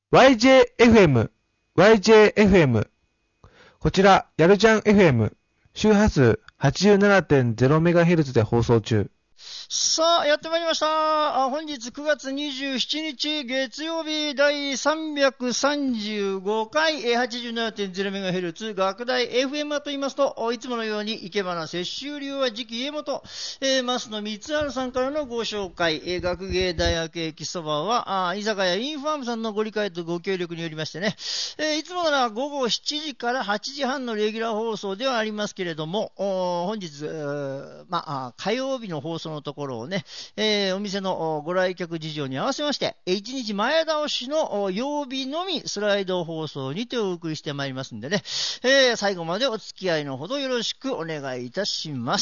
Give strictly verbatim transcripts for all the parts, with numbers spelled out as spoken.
ワイジェーエフエム、ワイジェーエフエム。こちら、やるじゃん エフエム、周波数 はちじゅうななてんゼロメガヘルツ で放送中。 さあ、やってまいりました。あ本日くがつにじゅうしちにち月曜日だいさんびゃくさんじゅうごかい はちじゅうななてんゼロメガヘルツ 学大 エフエム と言いますと、いつものように生け花摂取流は次期家元、えー、増野光晴さんからのご紹介、えー、学芸大学駅そばはあ居酒屋インファームさんのご理解とご協力によりましてね、えー、いつもならごごしちじからはちじはんのレギュラー放送ではありますけれども、本日、まあ、火曜日の放送のところをね、えー、お店のご来客事情に合わせまして、いちにちまえ倒しの曜日のみスライド放送にてお送りしてまいりますんでね、えー、最後までお付き合いのほどよろしくお願いいたします。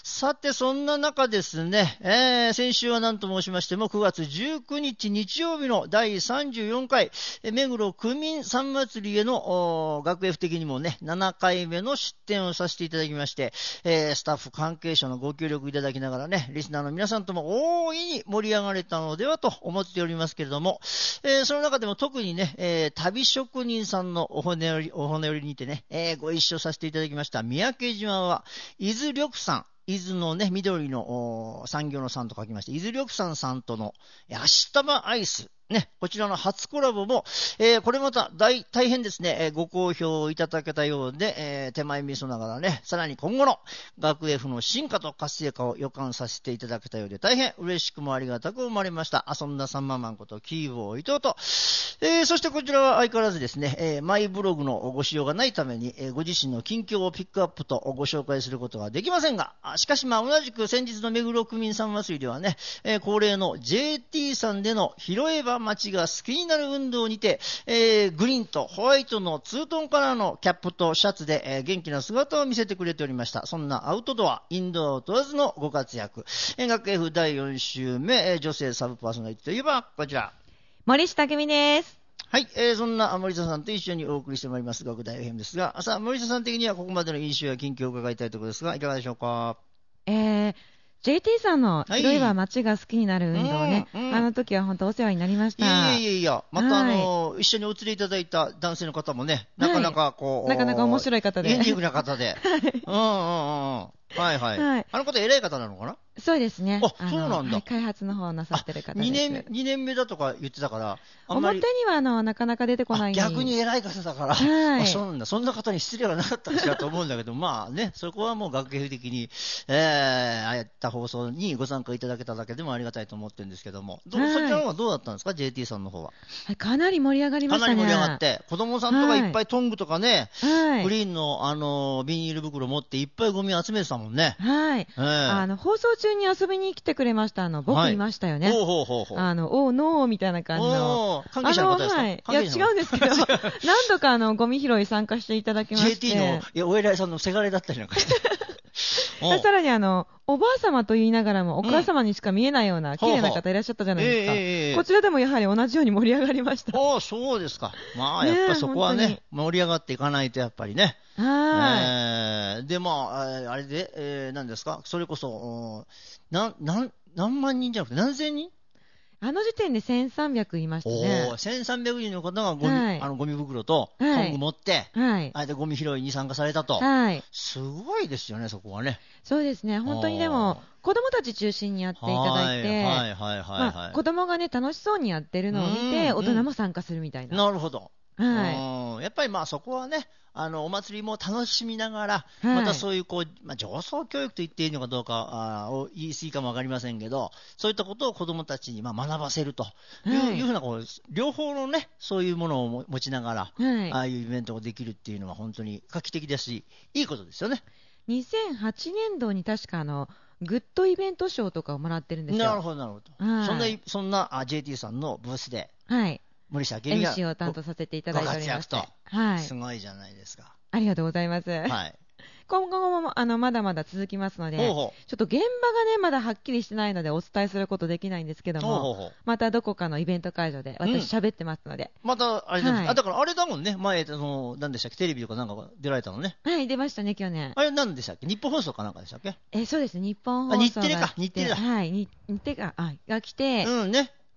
さて、そんな中ですね、えー、先週は何と申しましても、くがつじゅうくにち日曜日のだいさんじゅうよんかい、目黒区民さん祭りへの学 F 的にもね、ななかいめの出展をさせていただきまして、えー、スタッフ関係者のご協力いただきながらね、リスナーの皆さんとも大いに盛り上がれたのではと思っておりますけれども、えー、その中でも特にね、えー、旅職人さんのお骨より、お骨よりにてね、えー、ご一緒させていただきました三宅島は伊豆緑さん、伊豆のね、緑の産業のさんと書きまして、伊豆緑山さんとの足玉アイス、ね、こちらの初コラボも、えー、これまた大、大変ですね、えー、ご好評いただけたようで、えー、手前味噌ながらね、さらに今後の学 F の進化と活性化を予感させていただけたようで、大変嬉しくもありがたく思われました。遊んださんまんマンことキーボー伊藤と、えー、そしてこちらは相変わらずですね、えー、マイブログのご使用がないために、えー、ご自身の近況をピックアップとご紹介することができませんが、しかしまあ同じく先日の目黒区民さん祭りではね、えー、恒例の ジェーティー さんでの拾えば街が好きになる運動にて、えー、グリーンとホワイトのツートンカラーのキャップとシャツで、えー、元気な姿を見せてくれておりました。そんなアウトドア、インドア問わずのご活躍。えー、学 F だいよん週目、えー、女性サブパーソナリティといえばこちら。 森下久美です。 はい、えー、そんな森下さんと一緒にお送りしてまいります学大編ですが、さあ森下さん的にはここまでの印象や近況を伺いたいところですが、いかがでしょうか。 えー、ジェーティー さんの広いは街が好きになる運動ね、はい、うんうん、あの時は本当お世話になりました。 いやいやいや、またあの、はい、一緒にお連れいただいた男性の方もね、なかなかこう、 はい、なかなか面白い方で、 ユニークな方で、はい、うんうんうん。はいはい。はい、あの方偉い方なのかな。 そうですね。 あ、そうなんだ、 はい。開発の方をなさってる方です。 にねん、にねんめだとか言ってたから、 あんまり表にはあのなかなか出てこない。 逆に偉い方だから、はい、あ、そうなんだ。そんな方に失礼はなかったかしらと思うんだけど、まあね、そこはもう学芸的に、えー、ああいった放送にご参加いただけただけでもありがたいと思ってるんですけども、どはい、そちらの方はどうだったんですか、ジェーティー さんの方は。 はい、かなり盛り上がりましたね。 かなり盛り上がって、子供さんとかいっぱいトングとかね、 はい、 グリーンのあのビニール袋持っていっぱいゴミ集めてたもんね。 はい。えー、あの放送中に遊びに来てくれました。あの僕いましたよね。はい、 ほうほうほうほう。 あのおーノーみたいな感じの。 関係者の方ですか。はい、 いや違うんですけど、何度かあのゴミ拾い参加していただきまして。 ジェーティー のいやお偉いさんのせがれだったりなんかして。 さらにあのおばあ様と言いながらもお母様にしか見えないような綺麗な方いらっしゃったじゃないですか。うんえー、こちらでもやはり同じように盛り上がりました。 ああそうですか。まあやっぱそこはね、ね盛り上がっていかないとやっぱりね。 はい、 えー。でまああれで、えー、何ですか。それこそななん何万人じゃなくて何千人。 あの時点でせんさんびゃくいましたね。 おせんさんびゃくにんの方がゴミ、はい、あのゴミ袋とトング持って、はい、あれでゴミ拾いに参加されたと、はい、すごいですよね、そこはね。 そうですね、本当にでも子供たち中心にやっていただいて、はいはいはいはい、まあ、子供がね楽しそうにやってるのを見て大人も参加するみたいな。 なるほど。 はい、 やっぱりまあそこはね、あのお祭りも楽しみながら、はい、またそういうこう、まあ、上層教育と言っていいのかどうかあ言い過ぎかもわかりませんけど、そういったことを子どもたちにまあ学ばせるという、はい、いうふうなこう両方のねそういうものを持ちながら、はい、ああいうイベントができるっていうのは本当に画期的だしいいことですよね。 にせんはちねんどに確かあのグッドイベント賞とかをもらってるんですよ。 なるほどなるほど、はい、そんなそんなあ ジェーティー さんのブースで、 はい、 森下明美が エムシー を担当させていただいておりまして、 はい、すごいじゃないですか。 ありがとうございます。はい、今後もあのまだまだ続きますので、ほうほうちょっと現場がねまだはっきりしてないのでお伝えすることできないんですけども、ほうほうほうまたどこかのイベント会場で私喋ってますので、 うん、またあれです、はい、あだからあれだもんね、前あの何でしたっけ、テレビとかなんか出られたのね。 はい、出ましたね去年。 あれ何でしたっけ、日本放送かなんかでしたっけ。 えそうです、日本放送が日テレか、日テレだ、 はい、日テレかあが来て、 うんね、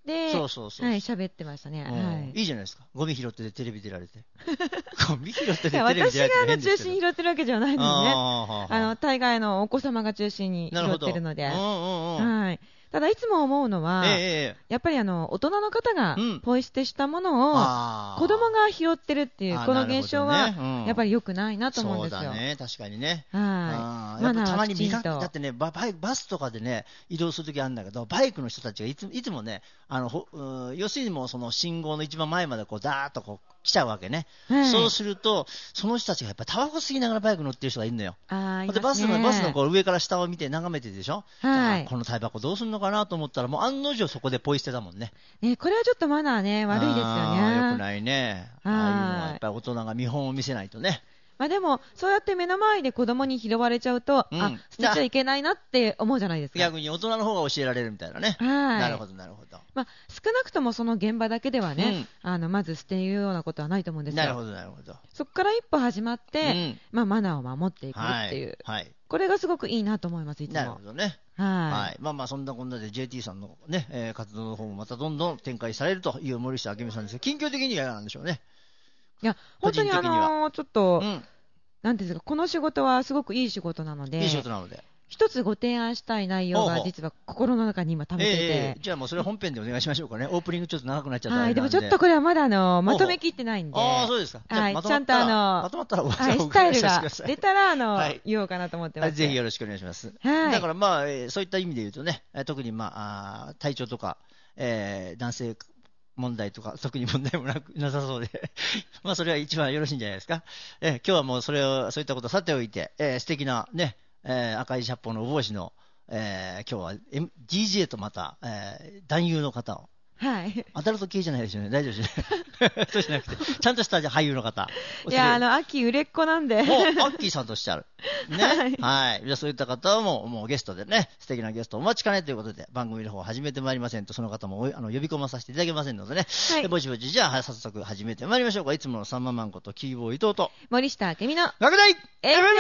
で、 そうそうそう。 はい、喋ってましたね。はい。 いいじゃないですか。ゴミ拾っててテレビ出られて。ゴミ拾っててテレビ出られて。私があの中心に拾ってるわけじゃないのでね。あの、大概のお子様が中心に拾ってるので。うんうんうん。はい。ただいつも思うのは、ええ、やっぱりあの大人の方がポイ捨てしたものを子供が拾ってるっていう、この現象はやっぱり良くないなと思うんですよ。 そうだね、確かにね。 はい。 やっぱたまに見かけ、だってね、バスとかでね、移動するときあるんだけど、バイクの人たちがいついつもね、あのほ要するにもうその信号の一番前までこうダーッとこう来ちゃうわけね。はい、そうすると、その人たちがやっぱりタバコ吸いながらバイク乗ってる人がいるのよ。 あー、いますね。 でバスのバスのこう上から下を見て眺めてるでしょ。はい。このタバコどうするのかなと思ったら、もう案の定そこでポイ捨てだもんね。 ね、これはちょっとマナーね、悪いですよね。 よくないね。ああいうのはやっぱり大人が見本を見せないとね。 まあでも、そうやって目の前で子供に拾われちゃうと、うん、あ、捨てちゃいけないなって思うじゃないですか。 逆に大人の方が教えられるみたいなね。はい。なるほど、なるほど。 まあ、少なくともその現場だけではね、うん、あの、まず捨てるようなことはないと思うんですよ。 なるほど、なるほど。 そこから一歩始まって、うん、まあ、マナーを守っていくっていう。はい。はい、これがすごくいいなと思います、いつも。 なるほどね。はい。はい。まあまあ、そんなこんなで ジェーティー さんのね、えー、活動の方もまたどんどん展開されるという森下明美さんですが、近況的にはなんでしょうね。 いや、本当にあのー、ちょっと、うん、なんていうんですか、この仕事はすごくいい仕事なので、 いい仕事なので、 一つご提案したい内容が実は心の中に今溜めていて、 えー、じゃあもうそれ本編でお願いしましょうかね。オープニングちょっと長くなっちゃったはい、でもちょっとこれはまだあのまとめきってないんで、 ああそうですか。 はい、ちゃんとあのまとまったら、 はい、スタイルが出たらあの、はい、言おうかなと思ってます。 ぜひよろしくお願いします。はい、だからまあ、えー、そういった意味で言うとね、特にまああ体調とか、えー、男性問題とか特に問題もなくなさそうでまあそれは一番よろしいんじゃないですか。えー、今日はもうそれをそういったことをさておいて、えー、素敵なね、えー、赤いシャッポのお帽子の、えー、今日は、M、ディージェー とまた、えー、男優の方を、 はい、 アダルト系じゃないですよね。大丈夫ですねそうじゃなくてちゃんとした俳優の方。 いや、あのアッキー売れっ子なんでもうアッキーさんとしてあるね。はい、はい、じゃあそういった方ももうゲストでね、素敵なゲストお待ちかねということで番組の方を始めてまいりませんと、その方もあの呼び込まさせていただけませんのでね、はい、ぼちぼちじゃあ早速始めてまいりましょうか。いつものさんままんことキーボー伊藤と森下明美の学大 エフエム。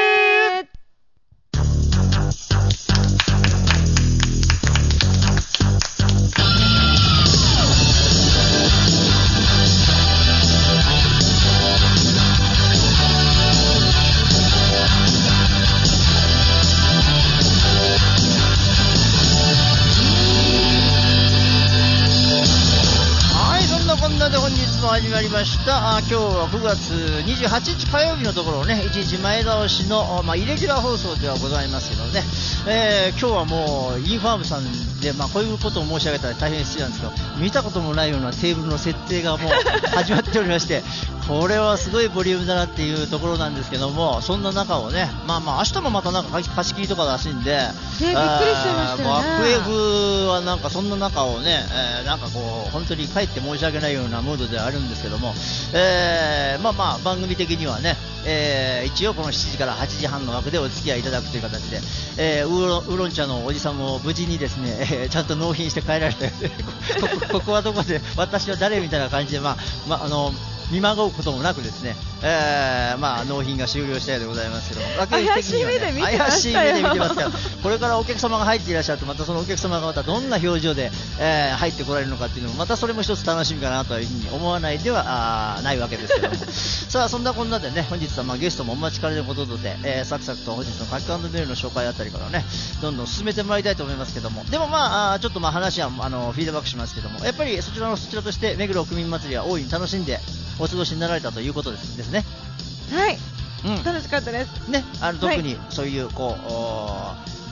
始まりました。あ、今日はくがつにじゅうはちにち火曜日のところをね、いちにちまえ倒しの、まあ、イレギュラー放送ではございますけどね、えー、今日はもうインファームさんで、まあ、こういうことを申し上げたら大変失礼なんですけど、見たこともないようなテーブルの設定がもう始まっておりましてこれはすごいボリュームだなっていうところなんですけども、そんな中をね、まあまあ明日もまたなんか貸し切りとからしいんで、ね、 びっくりしちゃいましたよね。 アクエフはなんかそんな中をね、えー、なんかこう本当に帰って申し訳ないようなムードではあるんですけども、えー、まあまあ番組的にはね、えー、一応このしちじからはちじはんの枠でお付き合いいただくという形で、えー、ウーロン、ウーロン茶のおじさんも無事にですね、えー、ちゃんと納品して帰られてこ, こ, ここはどこで私は誰みたいな感じで、まあまああの見まごうこともなくですね、えー、まあ納品が終了したようでございますけども、 怪しい目で見てましたよ。 怪しい目で見てますから、これからお客様が入っていらっしゃると、またそのお客様がまたどんな表情で、えー、入ってこられるのかっていうのも、またそれも一つ楽しみかなというふうに思わないではあないわけですけどもさあそんなこんなでね、本日はまあゲストもお待ちかねのことで、えー、サクサクと本日の書き込んでメールの紹介あたりからね、どんどん進めてまいりたいと思いますけども、でもまあちょっとまあ話はあのフィードバックしますけども、やっぱりそちらのそちらとして目黒区民祭りは大いに楽しんでお過ごしになられたということですですね。 はい、うん、楽しかったですね。あの特にそういうこう、はい、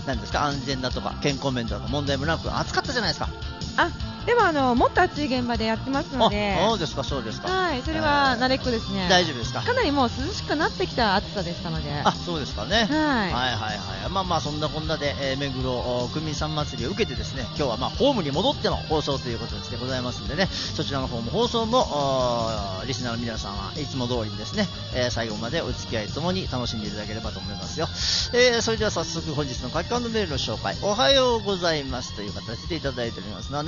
なんですか、安全だとか健康面とか問題もなく暑かったじゃないですか。 あ、でもあのもっと暑い現場でやってますので。 あ、そうですか、そうですか。 はい、それは慣れっこですね。 大丈夫ですか。 かなりもう涼しくなってきた暑さでしたので。 あ、そうですかね。はい、はいはいはい。まあまあそんなこんなで、えー、目黒区民さん祭りを受けてですね、今日はまあホームに戻っての放送ということでございますんでね、そちらの方も放送もリスナーの皆さんはいつも通りにですね、えー、最後までお付き合いともに楽しんでいただければと思いますよ。えー、それでは早速本日の書き込んでメールの紹介。おはようございますという形でいただいておりますのは、ななみと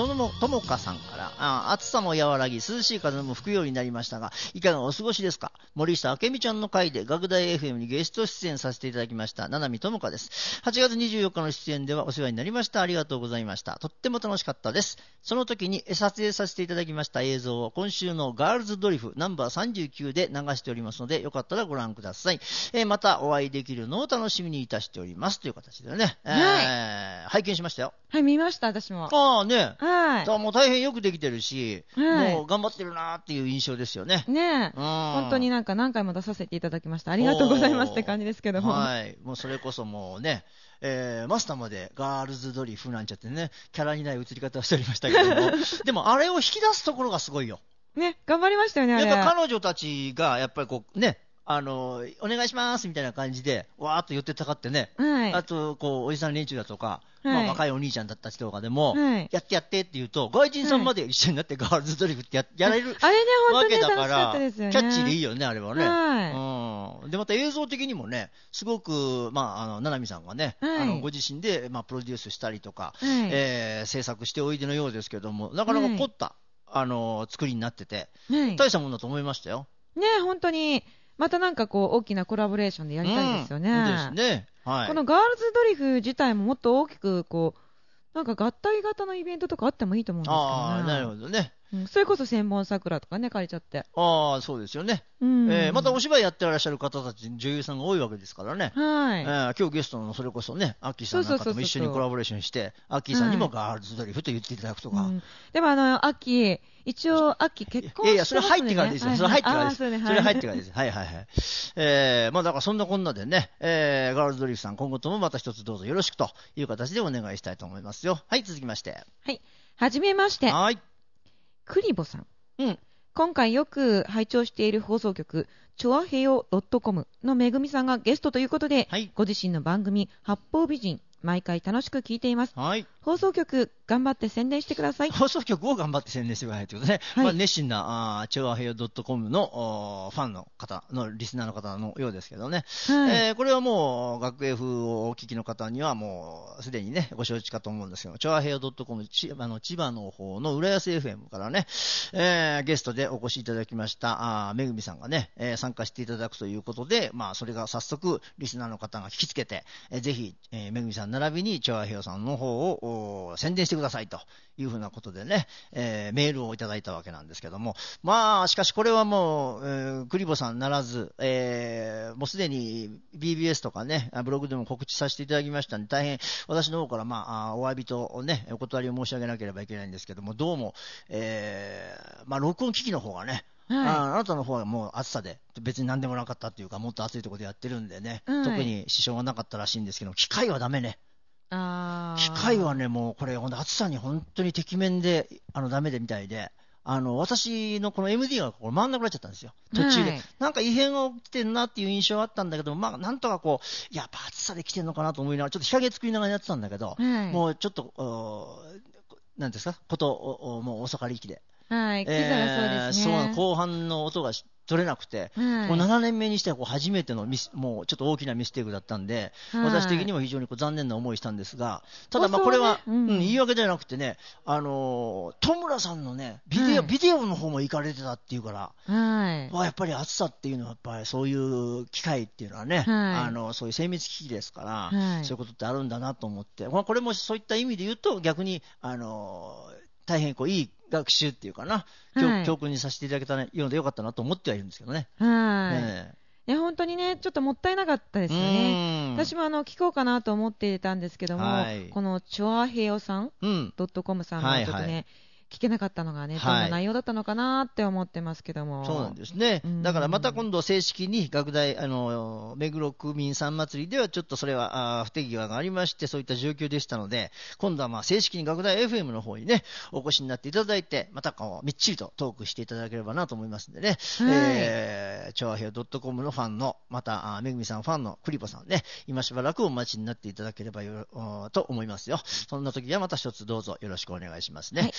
ともともかさんから、あ暑さも和らぎ涼しい風も吹くようになりましたが、いかがお過ごしですか。森下明美ちゃんの回で学大 エフエム にゲスト出演させていただきました七海ともかです。はちがつにじゅうよっかの出演ではお世話になりました。ありがとうございました。とっても楽しかったです。その時に撮影させていただきました映像を今週のガールズドリフナンバーさんじゅうきゅうで流しておりますので、よかったらご覧ください。えー、またお会いできるのを楽しみにいたしておりますという形でね、 はいえー、拝見しましたよ。 はい、見ました私も。 ああね、 はい。 だもう大変よくできてるし、 はい、 もう頑張ってるなっていう印象ですよね。 ねえ、本当になんか何回も出させていただきました。ありがとうございますって感じですけども。 はい、もうそれこそもうね、えー、マスターまでガールズドリフなんちゃってね、キャラにない映り方をしておりましたけども、でもあれを引き出すところがすごいよ。 ね、頑張りましたよね、あれ。 やっぱ彼女たちがやっぱりこうね、あのお願いしますみたいな感じでわーっと寄ってたかってね、 はい、 あとこうおじさん連中だとか、 はい、 まあ、若いお兄ちゃんだった人とかでも、 はい、 やってやってって言うと外人さんまで一緒になってガールズドリフって や, やれるあれね、本わ当に楽しけだからかったですよね。 キャッチーでいいよねあれはね、 はい、 うん、でまた映像的にもねすごく、まあ、あの七海さんがね、はい、あのご自身で、まあ、プロデュースしたりとか、はい、えー、制作しておいでのようですけども、なかなか凝った、はい、あの作りになってて、はい、大したもんだと思いましたよね。本当にまたなんかこう大きなコラボレーションでやりたいですよね。 うん、ですね、はい、 このガールズドリフ自体ももっと大きくこうなんか合体型のイベントとかあってもいいと思うんですけどね。 ああ、なるほどね。 うん、それこそ千本桜とかね借りちゃって。 ああ、そうですよね。うん、えー、またお芝居やってらっしゃる方たち女優さんが多いわけですからね。 はい。 えー、今日ゲストのそれこそねアッキーさんなんかとも一緒にコラボレーションしてアッキーさんにもガールズドリフと言っていただくとか。はい、うん、 でもあのアッキー一応アッキー結婚してますね。いやいやそれ入ってからですよ。はいはい、それ入ってからです。それ、 ね、 それ入ってからです。はいはいはい。えー、まあだからそんなこんなでね、えー、ガールズドリフさん今後ともまた一つどうぞよろしくという形でお願いしたいと思いますよ。はい、続きまして。 はい。はじめまして。 はい。 クリボさん。 うん、 今回よく拝聴している放送局チョアヘヨ .com のめぐみさんがゲストということで、 はい、 ご自身の番組八方美人毎回楽しく聞いています、 はい、 放送局頑張って宣伝してください。 放送局を頑張って宣伝してくださいということでね、はい、まあ、熱心なチョアヘヨ .com のファンの方のリスナーの方のようですけどね、はい、えー、これはもう学 F をお聞きの方にはもうすでにねご承知かと思うんですけど、チョアヘヨ .com ちあの千葉の方の浦安 エフエム からね、えー、ゲストでお越しいただきましたあめぐみさんがね、えー、参加していただくということで、まあ、それが早速リスナーの方が聞きつけて、えー、ぜひ、えー、めぐみさん並びにチョアヘヨさんの方を宣伝してくださいというふうなことでね、えー、メールをいただいたわけなんですけども、まあしかしこれはもう、えー、クリボさんならず、えー、もうすでに ビービーエス とかねブログでも告知させていただきましたので、大変私の方から、まあ、お詫びとねお断りを申し上げなければいけないんですけども、どうも、えーまあ、録音機器の方がね、はい、あ, あなたの方はもう暑さで別に何でもなかったっていうか、もっと暑いところでやってるんでね、はい、特に支障がなかったらしいんですけど、機械はダメね。 あ機械はねもうこれ暑さに本当にてきめんであのダメでみたいで、あの私のこの エムディー がこれ回んなくなっちゃったんですよ途中で、はい、なんか異変が起きてるなっていう印象はあったんだけど、まあなんとかこうやっぱ暑さで来てるのかなと思いながらちょっと日陰作りながらやってたんだけど、はい、もうちょっとなんですかことをもう遅かりきで、 はい、機材はそうですね、 えー、そう後半の音が取れなくて、はい、もうななねんめにしてはこう初めてのミス、もうちょっと大きなミステイクだったんで、はい、私的にも非常にこう残念な思いしたんですが、ただまあこれは、ね、うんうん、言い訳じゃなくてね、あのー、戸村さんのねビデオ、はい、ビデオの方も行かれてたっていうから、はい、やっぱり暑さっていうのはやっぱりそういう機械っていうのはね、はい、あのそういう精密機器ですから、はい、そういうことってあるんだなと思って、これもそういった意味で言うと逆にあのー、大変こういい学習っていうかな、はい、教訓にさせていただけたようでよかったなと思ってはいるんですけどね。 はい、ね、いや本当にねちょっともったいなかったですよね。私もあの聞こうかなと思っていたんですけども、はい、このチョアヘヨさん、うん、ドットコムさんのちょっとね、はいはい、聞けなかったのがね、どんな内容だったのかなって思ってますけども、 はい、そうなんですね。だからまた今度正式に学大あの目黒区民さん祭りではちょっとそれはあ不手際がありまして、そういった状況でしたので、今度はまあ正式に学大 エフエム の方にねお越しになっていただいて、またこうみっちりとトークしていただければなと思いますんでね、はい、えー、チョアヘヨ .com のファンのまためぐみさんファンのクリボさんね、今しばらくお待ちになっていただければよと思いますよ。そんな時はまた一つどうぞよろしくお願いしますね。 はい、よろしくお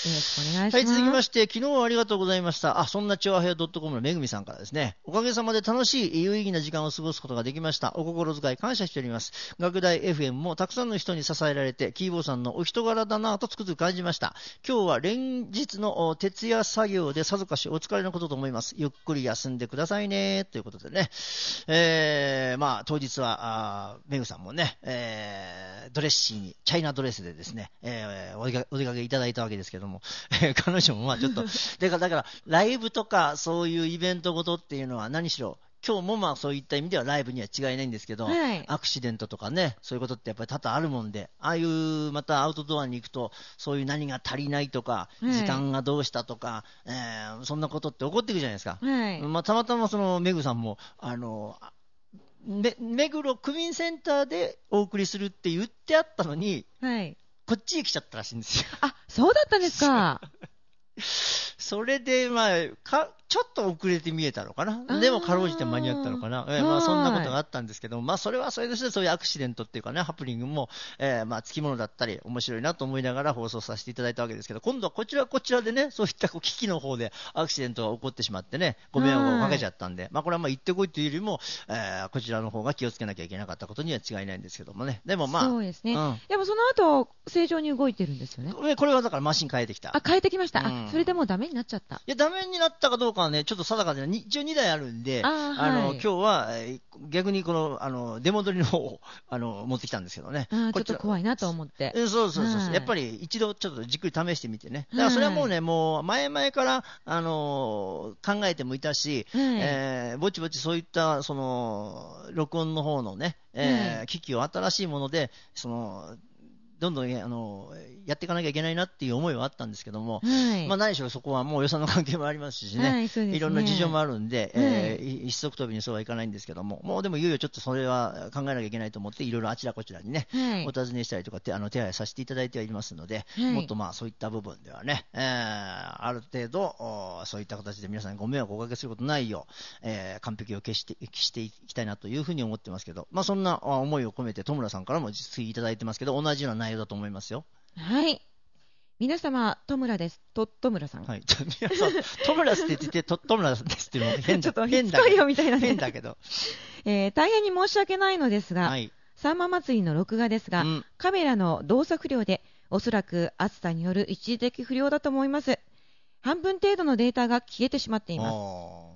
願いします。 はい、続きまして、昨日はありがとうございました。あ、そんなチョアヘア .com のめぐみさんからですね。おかげさまで楽しい有意義な時間を過ごすことができました。お心遣い感謝しております。学大 エフエム もたくさんの人に支えられて、キーボーさんのお人柄だなぁとつくづく感じました。今日は連日の徹夜作業でさぞかしお疲れのことと思います。ゆっくり休んでくださいね。ということでね。えー、まあ、当日は、めぐさんもね、えー、ドレッシーに、チャイナドレスでですね、えー、お出かけ、お出かけいただいたわけですけども、えー、彼女もまあちょっと、だから、だから、ライブとか、そういうイベントごとっていうのは何しろ、今日もまあそういった意味ではライブには違いないんですけど、はい、アクシデントとかね、そういうことってやっぱり多々あるもんで、ああいうまたアウトドアに行くと、そういう何が足りないとか、はい、時間がどうしたとか、えー、そんなことって起こってくるじゃないですか。はい、まあ、たまたまそのメグさんも、あの、め目黒区民センターでお送りするって言ってあったのに、はい、こっちへ来ちゃったらしいんですよ。 あ、そうだったんですか。 それで、まあ、か、ちょっと遅れて見えたのかな。でも、かろうじて間に合ったのかな。えー、まあ、そんなことがあったんですけど、まあ、それはそれとしてそういうアクシデントっていうかね、ハプニングも、えー、まあ、つきものだったり、面白いなと思いながら放送させていただいたわけですけど、今度はこちらこちらでね、そういったこう機器の方でアクシデントが起こってしまってね、ご迷惑をかけちゃったんで、まあ、これはまあ、行ってこいというよりも、えー、こちらの方が気をつけなきゃいけなかったことには違いないんですけどもね。でもまあ、 そうですね。 うん、 でもその後、正常に動いてるんですよね。 これはだからマシン変えてきた。 あ、変えてきました。 うん、 あ、それでもうダメになっちゃった。 いや、ダメになったかどうかはね、ちょっと定かで、一応にだいあるんで、あ、あの、はい、今日は、逆にこの、あの、出戻りの方を、あの、持ってきたんですけどね。 あ、ちょっと怖いなと思って。 そうそうそうそう、はい。やっぱり一度ちょっとじっくり試してみてね。だからそれはもうね、はい、もう前々から、あの、考えてもいたし、はい、えー、ぼちぼちそういった、その、録音の方のね、えーはい、機器を新しいもので、その、どんどん、あの、やっていかなきゃいけないなっていう思いはあったんですけども、はい、まあ何しろそこはもう予算の関係もありますしね、はい、そうですね、いろんな事情もあるんで、はい、えー、一足飛びにそうはいかないんですけども、もうでもいよいよちょっとそれは考えなきゃいけないと思って、いろいろあちらこちらにね、はい、お尋ねしたりとか手、あの手配させていただいてはいますので、はい、もっとまあそういった部分ではね、えー、ある程度、そういった形で皆さんにご迷惑をおかけすることないよう、えー、完璧を消して、消していきたいなというふうに思ってますけど、まあそんな思いを込めて戸村さんからも実績いただいてますけど、同じような内容だと思いますよ。 はい。皆様、戸村です。と、戸村さん。 はい。皆さん、戸村って言って、と、戸村ですっていうのも変だ。 ちょっと変だけど。みたいなね。 変だけど。 えー、大変に申し訳ないのですが、はい、さんま祭りの録画ですが、うん、カメラの動作不良で、おそらく暑さによる一時的不良だと思います。半分程度のデータが消えてしまっています。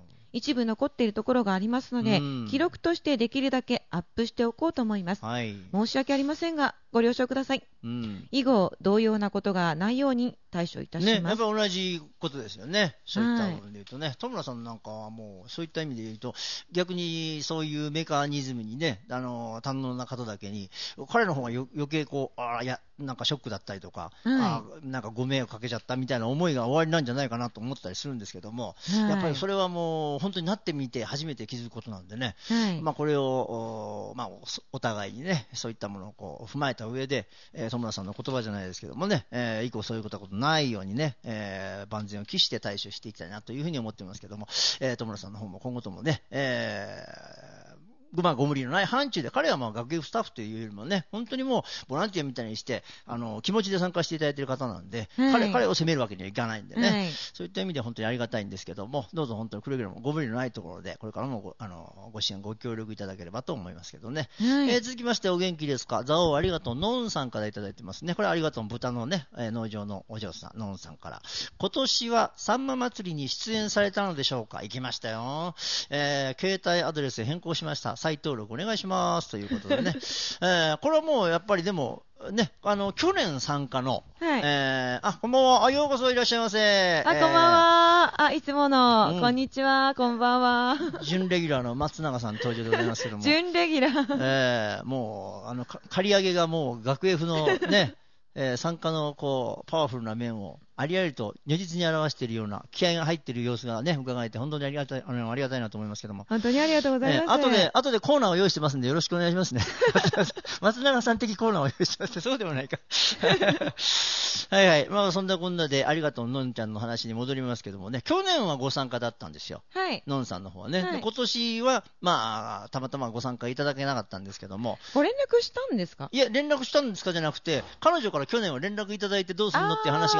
一部残っているところがありますので、うん、記録としてできるだけアップしておこうと思います。はい、申し訳ありませんが、ご了承ください。うん、以後、同様なことがないように対処いたします。 ね、やっぱ同じことですよね。そういった部分で言うとね、はい、戸村さんなんかはもう、そういった意味で言うと、逆にそういうメカニズムにね、あの、堪能な方だけに、彼の方がよ余計こう、ああ、いや、なんかショックだったりとか、はい、あなんかご迷惑かけちゃったみたいな思いが終わりなんじゃないかなと思ったりするんですけども、はい、やっぱりそれはもう本当になってみて初めて気づくことなんでね、はい、まあこれを、まあ、お互いにね、そういったものをこう踏まえた上で、えー、戸村さんの言葉じゃないですけどもね、えー、以降そういうことないようにね、えー、万全を期して対処していきたいなというふうに思っていますけども、えー、戸村さんの方も今後ともね、えーまあ、ご無理のない範疇で、彼はまあ学芸スタッフというよりもね、本当にもうボランティアみたいにして、あの、気持ちで参加していただいている方なんで、はい、彼、彼を責めるわけにはいかないんでね、はい、そういった意味で本当にありがたいんですけども、どうぞ本当にくれぐれもご無理のないところで、これからも ご, あのご支援、ご協力いただければと思いますけどね。はい、えー、続きまして、お元気ですか？ザオありがとう、ノンさんからいただいてますね。これありがとう、豚のね、えー、農場のお嬢さん、ノンさんから。今年はさんま祭りに出演されたのでしょうか？行きましたよ。えー、携帯アドレス変更しました。再登録お願いします。しますということでね、えー、これはもうやっぱりでもね、あの去年参加の、はい、えー、あこんばんは、あようこそいらっしゃいませ。 あ、えー、こんばんは。あいつもの、うん、こんにちは、こんばんは。 準レギュラーの松永さん登場でございますけども、 準レギュラー、 えー、もうあの借り上げがもう学 F のね。えー、参加のこうパワフルな面をありありと如実に表しているような気合が入っている様子がね伺えて本当にありがたい、あの、ありがたいなと思いますけども、 本当にありがとうございます。えー、 後で後でコーナーを用意してますんでよろしくお願いしますね。松永さん的コーナーを用意してますってそうでもないか。はいはい、まあそんなこんなでありがとうのんちゃんの話に戻りますけどもね、去年はご参加だったんですよ。はい。のんさんの方はね、はい、今年はまあたまたまご参加いただけなかったんですけども。 ご連絡したんですか？ いや連絡したんですかじゃなくて、彼女から去年は連絡いただいてどうするのっていう話があったんで、はいはい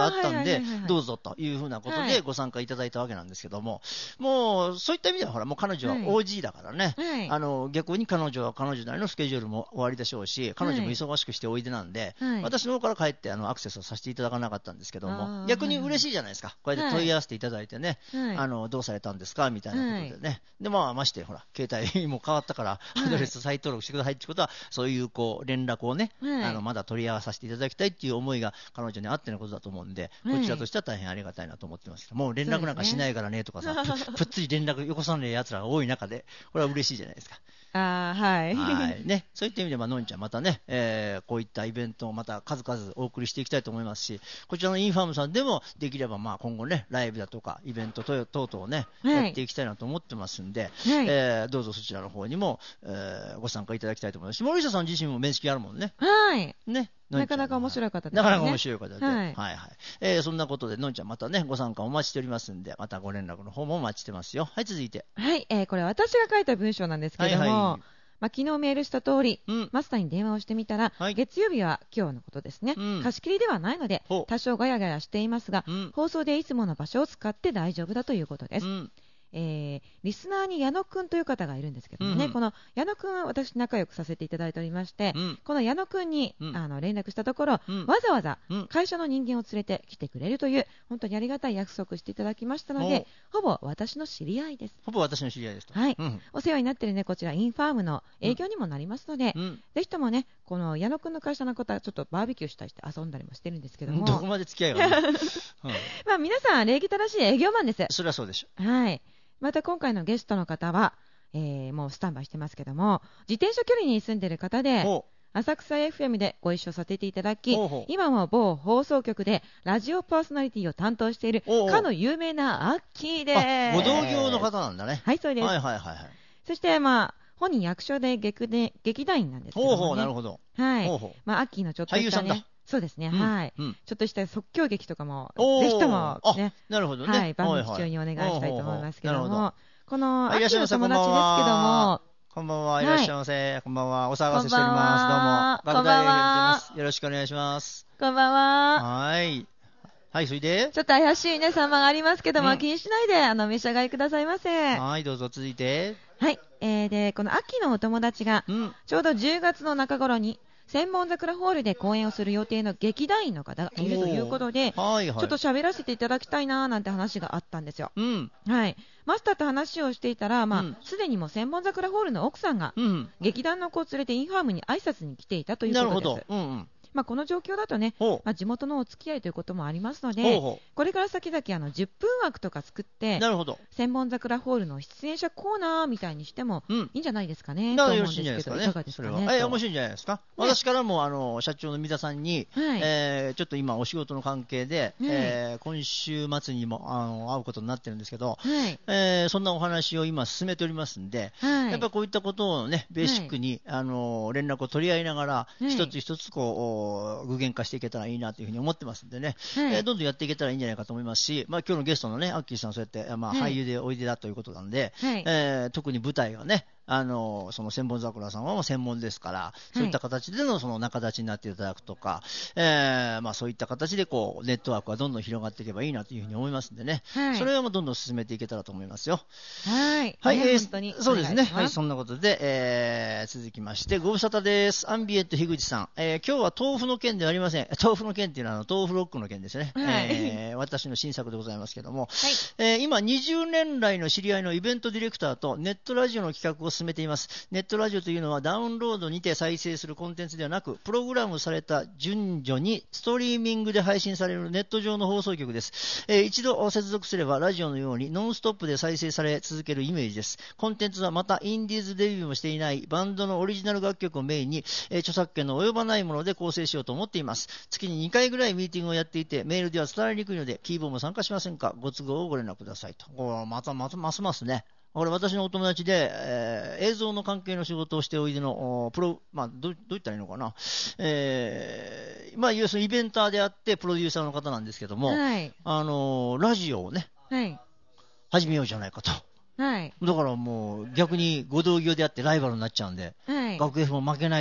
で、 はいはいはいはい、 どうぞというふうなことはいでご参加いただいたわけなんですけども、もうそういった意味ではほらもう彼女は オージー だからね、 はい、 あの逆に彼女は彼女なりのスケジュールも終わりでしょうし、彼女も忙しくしておいでなんで、 はい、 私の方から帰ってあのアクセスをさせていただかなかったんですけども、逆に嬉しいじゃないですか、こうやって問い合わせていただいてね、はい、あのどうされたんですかみたいなことでね、はい、でまあ、ましてほら携帯も変わったから、はい、アドレス再登録してくださいってことは、そういうこう連絡をね、はい、あのまだ取り合わさせていただきたいっていう思いが彼女にあってのことだと思うんで、はい、こちらとしては大変ありがたいなと思ってますけど、もう連絡なんかしないからねとかさ、ね、ぷっつり連絡よこさないやつらが多い中で、これは嬉しいじゃないですか。 あはいはいね、そういった意味で、まあのんちゃん、またね、えー、こういったイベントをまた数々お送りしていきたいと思いますし、こちらのインファームさんでもできれば、まあ今後ね、ライブだとか、イベント等々をね、はい、やっていきたいなと思ってますんで、はい、えー、どうぞそちらの方にも、えー、ご参加いただきたいと思いますし、森下さん自身も面識あるもんね。 はい。 ね。 なかなか面白い方ですね。 なかなか面白い方で、はい、はいはい、えー、そんなことでのんちゃんまたねご参加お待ちしておりますんで、またご連絡の方もお待ちしてますよ。はい、続いて。 はい、えー、これ私が書いた文章なんですけども、はいはい、まあ、昨日メールした通り、うん、マスターに電話をしてみたら、はい、月曜日は今日のことですね、うん、貸し切りではないので多少ガヤガヤしていますが、うん、放送でいつもの場所を使って大丈夫だということです。うん、えー、リスナーに矢野くんという方がいるんですけどもね、うんうん、この矢野くんは私仲良くさせていただいておりまして、うん、この矢野くんに、うん、あの連絡したところ、うん、わざわざ会社の人間を連れて来てくれるという本当にありがたい約束していただきましたので、ほぼ私の知り合いです。 ほぼ私の知り合いですと。 はい、 うん、 お世話になっているねこちらインファームの営業にもなりますので、うん、ぜひともねこの矢野くんの会社の方はちょっとバーベキューしたりして遊んだりもしてるんですけども、 どこまで付き合いがあるの、うん、 まあ皆さん礼儀正しい営業マンです。 それはそうでしょ。 はい。また今回のゲストの方は、えー、もうスタンバイしてますけども、自転車距離に住んでいる方で、浅草 エフエム でご一緒させていただき、ほうほう、今も某放送局でラジオパーソナリティを担当しているかの有名なアッキーです。 ご同業の方なんだね。 はい、そうです。 はいはいはいはい。 そして、まあ、本人役所で 劇, で劇団員なんですけども、ね、 ほうほう、なるほど。 はい。 ほうほう、 まあ、アッキーのちょっとした、ね、 俳優さんだ。 そうですね、うん、はい、うん。ちょっとした即興劇とかも、 ぜひともね、 なるほどね、 はい、番組中にお願いしたいと思いますけども、 はいはい、 このアッキーの友達ですけども、 こんばんは、いらっしゃいませ、はい、こんばんは、お騒がせしております。どうも、学大 エフエム です。よろしくお願いします。 こんばんは。 はい。はい、それでちょっと怪しいね、サンマがありますけども、うん、気にしないで、あの、召し上がりくださいませ。 はい、どうぞ、続いて。 はい、えー、で、この秋のお友達が、うん、ちょうどじゅうがつの中頃に、千本桜ホールで公演をする予定の劇団員の方がいるということで、はいはい、ちょっと喋らせていただきたいなーなんて話があったんですよ。 うん、 はい、マスターと話をしていたら、まあ、すで、うん、にも千本桜ホールの奥さんが、うん、劇団の子を連れてインファームに挨拶に来ていたということです。 なるほど。うんうん、 まあ、この状況だとね、まあ、地元のお付き合いということもありますので、ほうほう、これから先々あのじゅっぷん枠とか作って、 なるほど、 千本桜ホールの出演者コーナーみたいにしてもいいんじゃないですかね、 うん、 と思うんですけど、いかがですかね。え、面白いんじゃないですか。ね、私からもあの社長の三田さんに、はい、えー、ちょっと今お仕事の関係で、はい、えー、今週末にもあの会うことになってるんですけど、はい、えー、そんなお話を今進めておりますんで、はい、やっぱりこういったことをね、ベーシックに、はい、あの連絡を取り合いながら、はい、一つ一つこう具現化していけたらいいなというふうに思ってますんでね、はい、えー、どんどんやっていけたらいいんじゃないかと思いますし、まあ、今日のゲストのねアッキーさんそうやって、まあ、俳優でおいでだということなんで、はい、えー、特に舞台がねあのその千本桜さんはもう専門ですから、はい、そういった形でのその仲立ちになっていただくとか、えーまあ、そういった形でこうネットワークがどんどん広がっていけばいいなというふうに思いますんでね、はい、それはもうどんどん進めていけたらと思いますよ。 はい、 はい、えー、 本当にそうですね、はい、そんなことで、えー、続きましてご無沙汰です。アンビエント樋口さん、えー、今日は豆腐の件ではありません。豆腐の件っていうのはあの豆腐ロックの件ですね、はい、えー、私の新作でございますけども、はい、えー、今にじゅうねん来の知り合いのイベントディレクターとネットラジオの企画を進めています。ネットラジオというのはダウンロードにて再生するコンテンツではなく、プログラムされた順序にストリーミングで配信されるネット上の放送局です。えー、一度接続すればラジオのようにノンストップで再生され続けるイメージです。コンテンツはまたインディーズデビューもしていないバンドのオリジナル楽曲をメインに、えー、著作権の及ばないもので構成しようと思っています。月ににかいぐらいミーティングをやっていて、メールでは伝わりにくいのでキーボーも参加しませんか。ご都合をご連絡くださいと。おまたまたますますね、これ私のお友達で、えー、映像の関係の仕事をしておいでのプロ、まあ、ど, どう言ったらいいのかな、えーまあ、要するにイベンターであってプロデューサーの方なんですけども、はい、あのラジオをね、はい、始めようじゃないかと、はい、だからもう逆にご同業であってライバルになっちゃうんで、はい、学 F も負けないで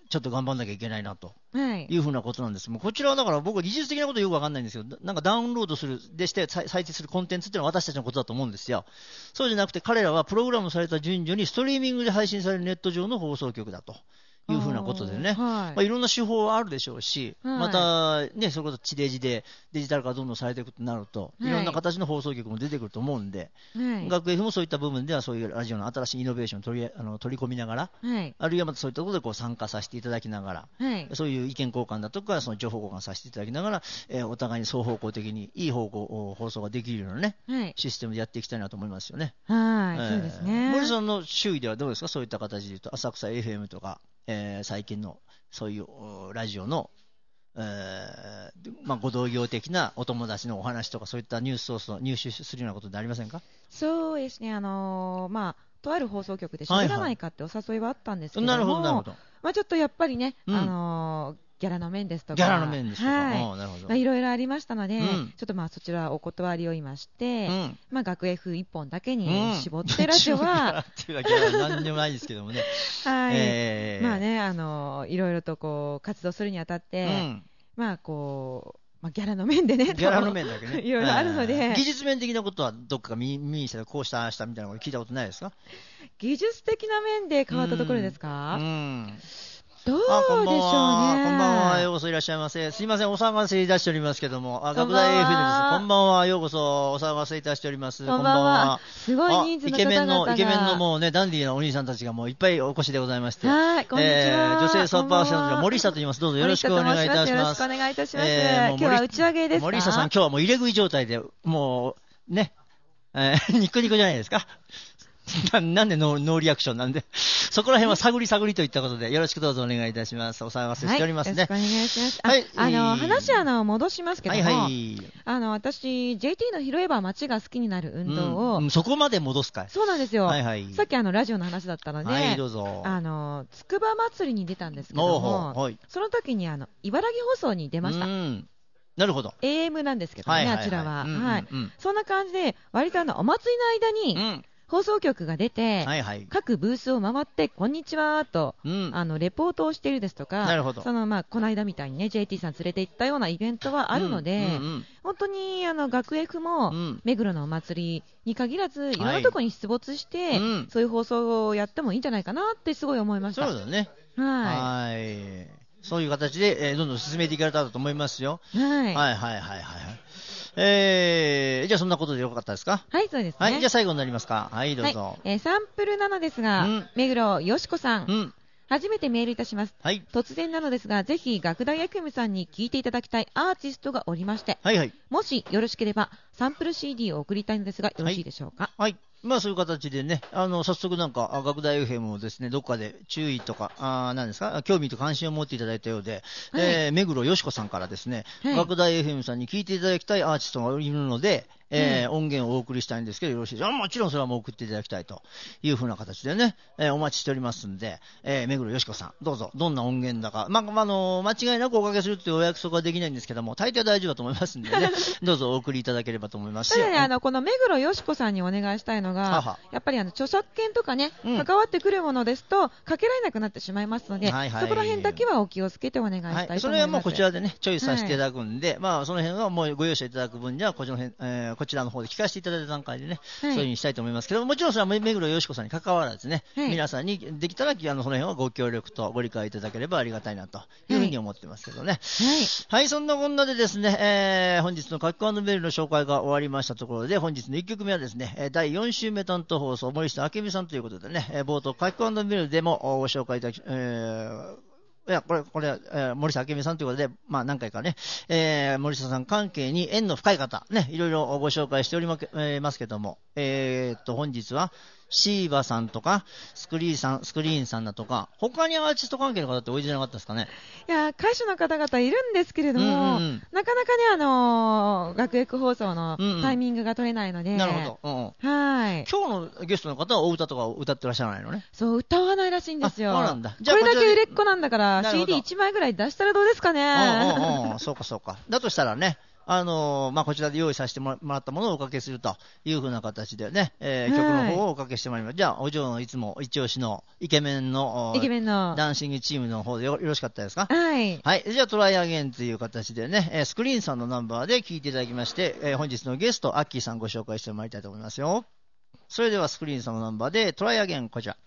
ちょっと頑張んなきゃいけないなというふうなことなんです。もうこちらはだから僕は技術的なことよくわかんないんですけど、なんかダウンロードするでして再生するコンテンツっていうのは私たちのことだと思うんですよ。そうじゃなくて彼らはプログラムされた順序にストリーミングで配信されるネット上の放送局だというふうなことでね、はいまあ、いろんな手法はあるでしょうし、はい、またね、それこそ地デジでデジタル化どんどんされていくとなると、はい、いろんな形の放送局も出てくると思うんで、はい、学 F もそういった部分ではそういうラジオの新しいイノベーションを取り、あの取り込みながら、はい、あるいはまたそういったところでこう参加させていただきながら、はい、そういう意見交換だとかその情報交換させていただきながら、えー、お互いに双方向的にいい方向放送ができるようなね、はい、システムでやっていきたいなと思いますよね。 はい、えー、そうですね。 森さんの周囲ではどうですか、そういった形でいうと浅草 エフエム とか、えー、最近のそういうラジオの、えーまあ、ご同業的なお友達のお話とかそういったニュースソースを入手するようなことってありませんか？ そうですね、あのー、まあとある放送局で喋らないかってお誘いはあったんですけども、はいはい、なるほどなるほど、まあ、ちょっとやっぱりね、うん、あのーギャラの面ですとか、 ギャラの面ですとか、はい、 なるほど、まあ、いろいろありましたので、うん、ちょっとまあそちらお断りを言いまして、うん、まあ学 F 一本だけに絞ってラジオは、 うん、っていうか何でもないですけどもね、 はい、えー、まあね、あのいろいろとこう活動するにあたって、うん、まあこう。まあ、ギャラの面でね、 ギャラの面だけね、 いろいろあるので、 技術面的なことはどっか耳にしたらこうしたああしたみたいなこと聞いたことないですか？ 技術的な面で変わったところですか？ うん、うんどうでしょうね。こんばんは、ようこそいらっしゃいませ。すいません、お騒がせいたしておりますけども、あ、学大 エフエム です。こんばんは、ようこそお騒がせいたしております。 こんばんは。すごい人数の方々が。イケメンの、 イケメンのもうね、ダンディーなお兄さんたちがもういっぱいお越しでございまして。 はい、こんにちは。えー、 女性サポーターの森下と言います。どうぞよろしくお願いいたします。よろしくお願いいたします。えー、今日は打ち上げですか？ 森下さん、今日はもう入れ食い状態で、もう、ね、えー、ニコニコじゃないですか。な, なんでノー、ノーリアクションなんでそこら辺は探り探りといったことでよろしくどうぞお願いいたします。お騒がせしておりますね。 はい、よろしくお願いします。はい、あ、あの話あの戻しますけども、はいはい、あの私 ジェーティー の拾えば街が好きになる運動を、 うんうん、そこまで戻すかい？ そうなんですよ。はいはい、さっきあのラジオの話だったので、 はい、どうぞ。 あのつくば祭りに出たんですけども、はい、その時にあの茨城放送に出ました。うん、 なるほど。 エーエム なんですけどね、はいはいはい、あちらは、うんうんうん、はい。そんな感じで割とあのお祭りの間に、うん放送局が出て、はいはい、各ブースを回ってこんにちはと、うん、あのレポートをしているですとか、なるほど、そのまあこの間みたいにね ジェーティー さん連れて行ったようなイベントはあるので、うんうんうん、本当にあの学 F も、うん、目黒のお祭りに限らずいろんなところに出没して、はいうん、そういう放送をやってもいいんじゃないかなってすごい思いました。 そうだね。 はい。 はい。そういう形で、えー、どんどん進めていかれたらと思いますよ。はい。はいはいはいはい。えー、じゃあそんなことでよかったですか？ はい、そうですね。 はい、じゃあ最後になりますか？はい、どうぞ。 はい、えー、サンプルなのですが、うん、目黒よしこさん、うん、初めてメールいたします。はい、突然なのですが、ぜひ学大 エフエム さんに聞いていただきたいアーティストがおりまして、はいはい、もしよろしければサンプル シーディー を送りたいのですがよろしいでしょうか？はい、 はい、まあそういう形でね、あの早速なんか学大 エフエム をですね、どっかで注意とか、あ何ですか、興味と関心を持っていただいたようで、はい、えー、目黒よしこさんからですね、はい、学大 エフエム さんに聞いていただきたいアーティストがいるので、えーうん、音源をお送りしたいんですけどよろしいですか？もちろんそれはもう送っていただきたいというふうな形でね、えー、お待ちしておりますんで、えー、目黒よしこさんどうぞどんな音源だか、まあ、あの間違いなくおかけするというお約束はできないんですけども大抵は大丈夫だと思いますんでねどうぞお送りいただければと思いますし、 ただね、あのこの目黒よしこさんにお願いしたいのがははやっぱりあの著作権とかね、うん、関わってくるものですとかけられなくなってしまいますので、はいはい、そこら辺だけはお気をつけてお願いしたいと思います、はい、 それはもうこちらでねチョイスさせていただくんで、はい、まあその辺はもうご容赦いただく分にはこちらの辺、えー、こちらの方で聞かせていただいた段階でね、はい、そういう風にしたいと思いますけども、ちろんそれは目黒よしこさんに関わらずね、はい、皆さんにできたらあのその辺はご協力とご理解いただければありがたいなというふうに思ってますけどね。はい、はい、そんなこんなでですね、えー、本日の書き込んでメールの紹介が終わりましたところで、本日のいっきょくめはですね、だいよん週目担当放送森下明美さんということでね、冒頭書き込んでメールでもご紹介いただき、えーいや、これ、これ、えー、森下明美さんということで、まあ何回かね、えー、森下さん関係に縁の深い方、ね、いろいろご紹介しておりま、えー、ますけども、えー、っと、本日は、シーバさんとか、スクリーンさん、スクリーンさんだとか、他にアーティスト関係の方っておいでじゃなかったですかね？いや、歌手の方々いるんですけれども、うんうんうん、なかなかね、あのー、学エク放送のタイミングが取れないので。うんうん、なるほど。うん、はい。 今日のゲストの方はお歌とか歌ってらっしゃらないのね？ そう、歌わないらしいんですよ。 そうなんだ。 じゃあこれだけ売れっ子なんだから、シーディーいち 枚ぐらい出したらどうですかね？ うんうんうん、そうかそうか。だとしたらね、 あのー、まあ、こちらで用意させてもらったものをおかけするというふうな形でね、えー、曲の方をおかけしてまいります。じゃあ、お嬢のいつも一押しのイケメンの、 イケメンのダンシングチームの方で よ, よろしかったですか？ はい。 はい。じゃあ、トライアゲンという形でね、えー、スクリーンさんのナンバーで聴いていただきまして、えー、本日のゲスト、アッキーさんご紹介してまいりたいと思いますよ。それでは、スクリーンさんのナンバーで、トライアゲン、こちら。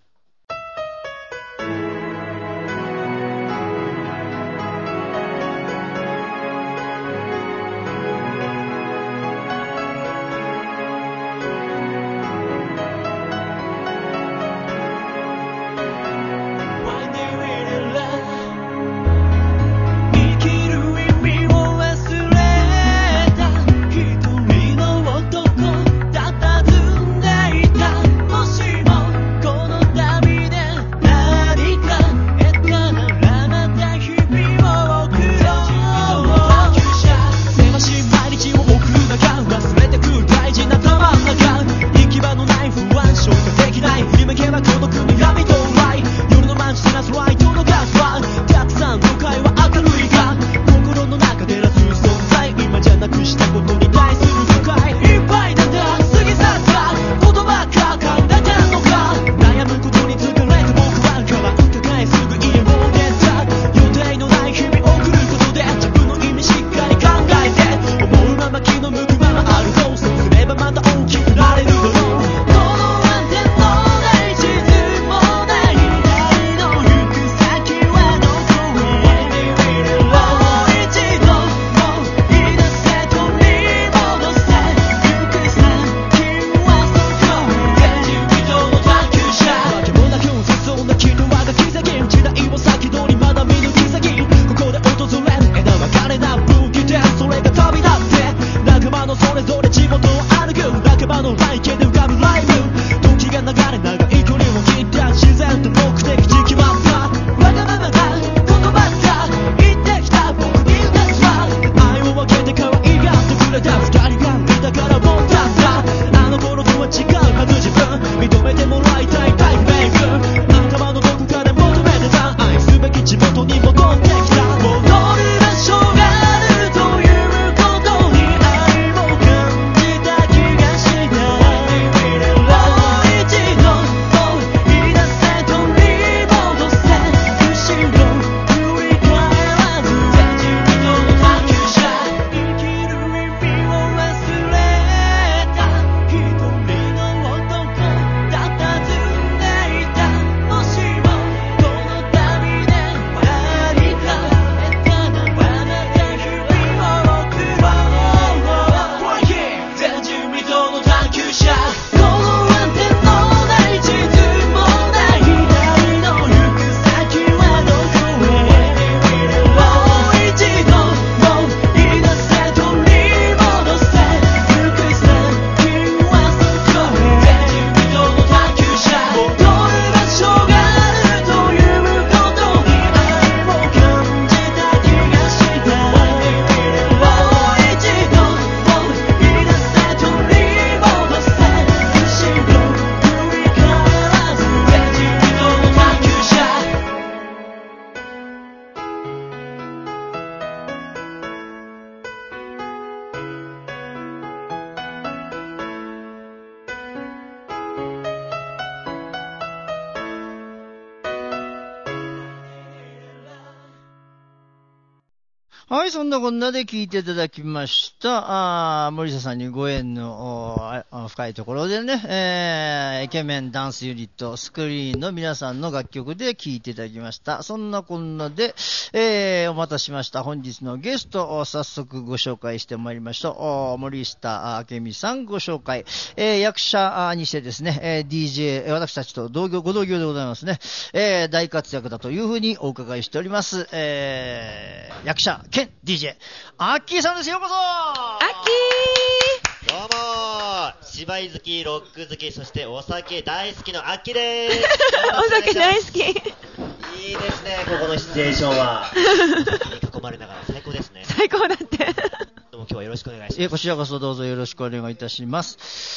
はい、そんなこんなで聞いていただきました。あ森下さんにご縁の深いところでね、えー、イケメンダンスユニットスクリーンの皆さんの楽曲で聞いていただきました。そんなこんなで、えー、お待たせしました。本日のゲスト、早速ご紹介してまいりましょう。森下明美さんご紹介。えー、役者にしてですね、えー、ディージェー、私たちと同業、ご同業でございますね。えー、大活躍だというふうにお伺いしております。えー、役者兼ディージェー、アッキーさんです。ようこそ。 アッキーどうもー、芝居好き、ロック好き、そしてお酒大好きのアッキーでーす。 お酒大好き。いいですね、ここのシチュエーションは。に囲まれながら最高ですね。 最高だって。 でもも今日はよろしくお願いします。 えこちらこそどうぞよろしくお願いいたします。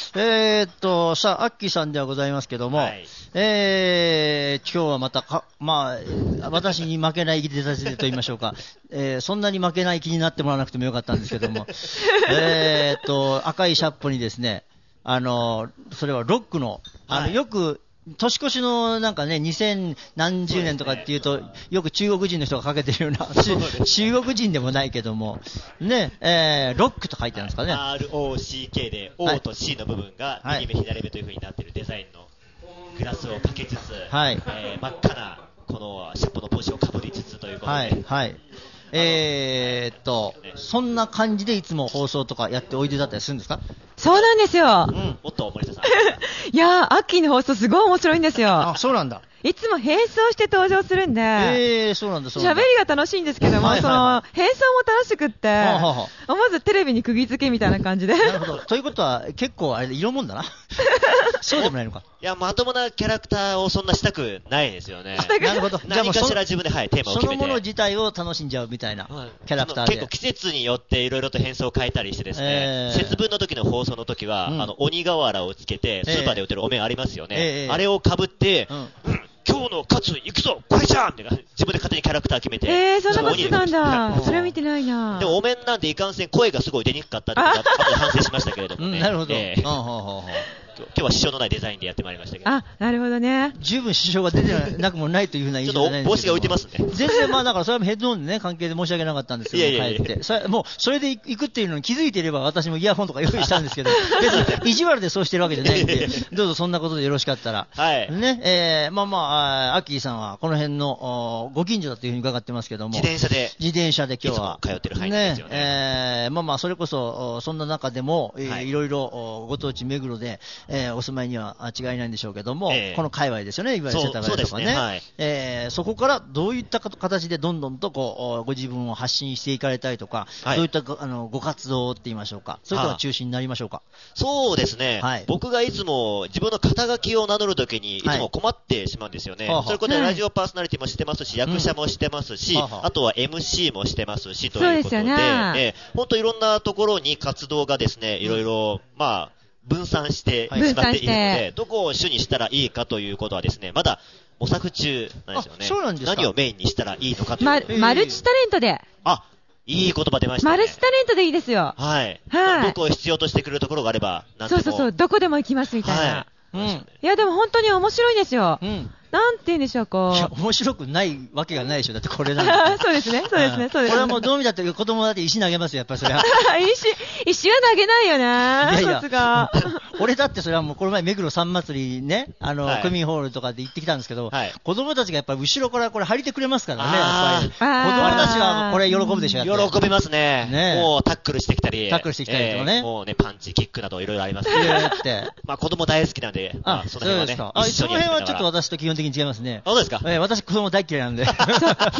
えー、っと、さあ、アッキーさんではございますけども、はい、えー、今日はまたか、まあ、私に負けない出だしでと言いましょうか、えー、そんなに負けない気になってもらわなくてもよかったんですけども、えーっと、赤いシャッポにですね、あの、それはロックの、あの、はい、よく、年越しのなんかね、にせんなんじゅうねんとかっていうと、よく中国人の人がかけてるような、中国人でもないけども、ね、えー、ロックと書いてあるんですかね。 アールオーシーケー で、O と C の部分が右目左目という風になっているデザインのグラスをかけつつ、はい、えー、真っ赤なこのシャッポの帽子をかぶりつつということで、はい、はい。 えーっと、そんな感じでいつも放送とかやっておいでだったりするんですか？ そうなんですよ。 うん、おっと、森田さん。 いやー、アッキーの放送すごい面白いんですよ。 あ、そうなんだ。 いつも並走して登場するんで、 えー、そうなんだ、そうなんだ。 喋りが楽しいんですけども、はいはいはい、その、並走も楽しくって、はあはあ、まずテレビに釘付けみたいな感じで。 なるほど。ということは、結構あれ、色もんだな。そうでもないのか。 いや、まともなキャラクターをそんなしたくないですよね。 なるほど。 何かしら自分で、はい、テーマを決めて。 そのもの自体を楽しんじゃうみたいなキャラクターで。 結構季節によっていろいろと変装を変えたりしてですね、えー、節分の時の放送の時は、うん、あの、鬼瓦をつけて、スーパーで売ってるお面ありますよね。えー、あれを被って、うんうん、今日の勝つ行くぞこれじゃんって自分で勝手にキャラクター決めて。 えー、そんなことしてたんだ。それは見てないな。 でもお面なんていかんせん声がすごい出にくかったって後で反省しましたけれどもね。 なるほど。 えー、今日は支障のないデザインでやってまいりましたけど。 あ、なるほどね。 十分支障が出てなくもないというふうな印象じゃないんですけど。 ちょっと帽子が浮いてますね。 全然まあだからそれはヘッドホンでね、関係で申し訳なかったんですけど、いやいやいや帰って。それもう、それで行くっていうのに気づいていれば私もイヤホンとか用意したんですけど、別に意地悪でそうしてるわけじゃないんで、どうぞそんなことでよろしかったら。はい。ね、えー、まあまあ、アッキーさんはこの辺のご近所だというふうに伺ってますけども。 自転車で。 自転車で今日は。 いつも通ってる範囲ですよね。 ね、えー、まあまあ、それこそ、そんな中でも、はい、いろいろご当地目黒で、えー、お住まいには違いないんでしょうけども、えー、この界隈ですよね、いわゆる世田谷とかね。 そ, ね、はい、えー、そこからどういった形でどんどんとこうご自分を発信していかれたりとか、はい、どういったあのご活動って言いましょうか、そういうのが中心になりましょうか。 そうですね、はい、僕がいつも自分の肩書きを名乗るときにいつも困ってしまうんですよね。はい、それこそラジオパーソナリティもしてますし、はい、役者もしてますし、うん、あとは エムシー もしてますしということで、えー、本当いろんなところに活動がですね、いろいろ、まあ分散してしまっているので、どこを主にしたらいいかということはですね、まだ模索中なんですよね。 そうなんですか。 何をメインにしたらいいのかということ、 ま、マルチタレントで。 あ、いい言葉出ましたね。 マルチタレントでいいですよ。 はい。はい。僕を必要としてくれるところがあれば、なんでも。 そうそうそう、どこでも行きますみたいな。はい。うん。いや、でも本当に面白いんですよ。うん。なんて言うんでしょう、こう。いや、 面白くないわけがないでしょ。だってこれなんだ。 そうですね、そうですね、そうですね。 これはもうどう見たって子供だって石投げますよ、やっぱりそれは。 石、石は投げないよな、いやいや、が。 俺だってそれはもうこの前目黒三祭りね、あの、はい、区民ホールとかで行ってきたんですけど、はい、子供たちがやっぱり後ろからこれ張り手くれますからね、やっぱり。子供たちはこれ喜ぶでしょ、 やって。喜びますね。ね、もうタックルしてきたり。 タックルしてきたりとかね。 えー、もうね、パンチ、キックなどいろいろありますね。って。まあ子供大好きなんで、まあその辺はね。 あ、その辺はちょっと私と基本的に違いますね。 そうですか。 えー、私子供大嫌いなんで。 ひどい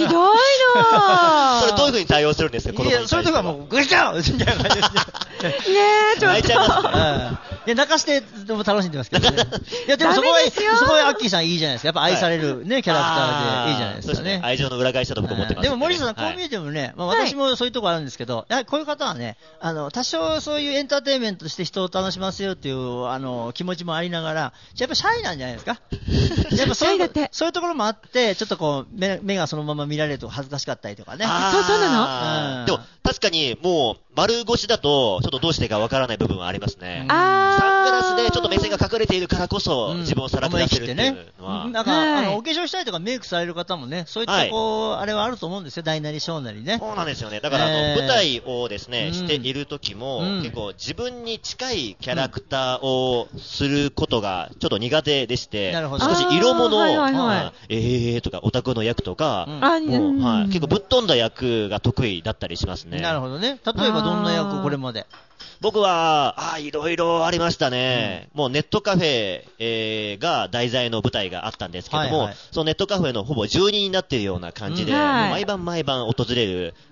なそれどういう風に対応するんですか、子供に対しては。 いや、それとかもう、ぐいちゃうみたいな感じですね。 ねえ、ちょっと。泣いちゃいますね。いや、泣かして、でも楽しんでますけどね。いや、でもそこは、そこはアッキーさんいいじゃないですか。やっぱ愛されるね、キャラクターでいいじゃないですかね。 愛情の裏返しだと僕思ってます。 でも森下さん、こう見えてもね、まあ私もそういうとこあるんですけど、やはりこういう方はね、あの、多少そういうエンターテインメントとして人を楽しませようっていう、あの、気持ちもありながら、やっぱシャイなんじゃないですか。やっぱそういう、そういうところもあって、ちょっとこう、目、目がそのまま見られると恥ずかしかったりとかね。 そう、そうなの？うん。でも、確かに、もう、丸越しだと、ちょっとどうしていいかわからない部分はありますね。あサングラスでちょっと目線が隠れているからこそ、うん、自分をさらけ出せるっていうのは。 ね、なんか、はい、あの、お化粧したりとかメイクされる方もね、そういったこう、はい、あれはあると思うんですよ。大なり小なりね。 そうなんですよね。だから、あの、えー、舞台をですね、している時も、うん、結構自分に近いキャラクターをすることがちょっと苦手でして、 なるほど。 少し色物を、はいはいはい、えーとか、オタクの役とか、うん、もう、はい、結構ぶっ飛んだ役が得意だったりしますね。 なるほどね。例えばどんな役これまで？ 僕は、ああ、いろいろありましたね。うん、もうネットカフェ、えー、が題材の舞台があったんですけども、はいはい、そのネットカフェのほぼ住人になっているような感じで、うん、毎晩毎晩訪れる、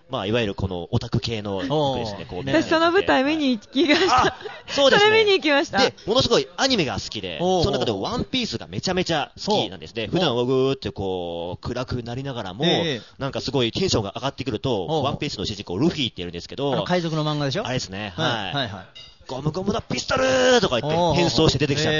まあ、いわゆるこのオタク系の服ですね。こう私その舞台見に行きました。 そうですね。 それ見に行きました。 で、ものすごいアニメが好きで、その中でワンピースがめちゃめちゃ好きなんですね。普段はぐーってこう、暗くなりながらも、なんかすごいテンションが上がってくると、ワンピースの主人公ルフィって言うんですけど、 あの海賊の漫画でしょ？ あれですね。 はい。はいはい。 ゴムゴムのピストルとか言って変装して出てきちゃって、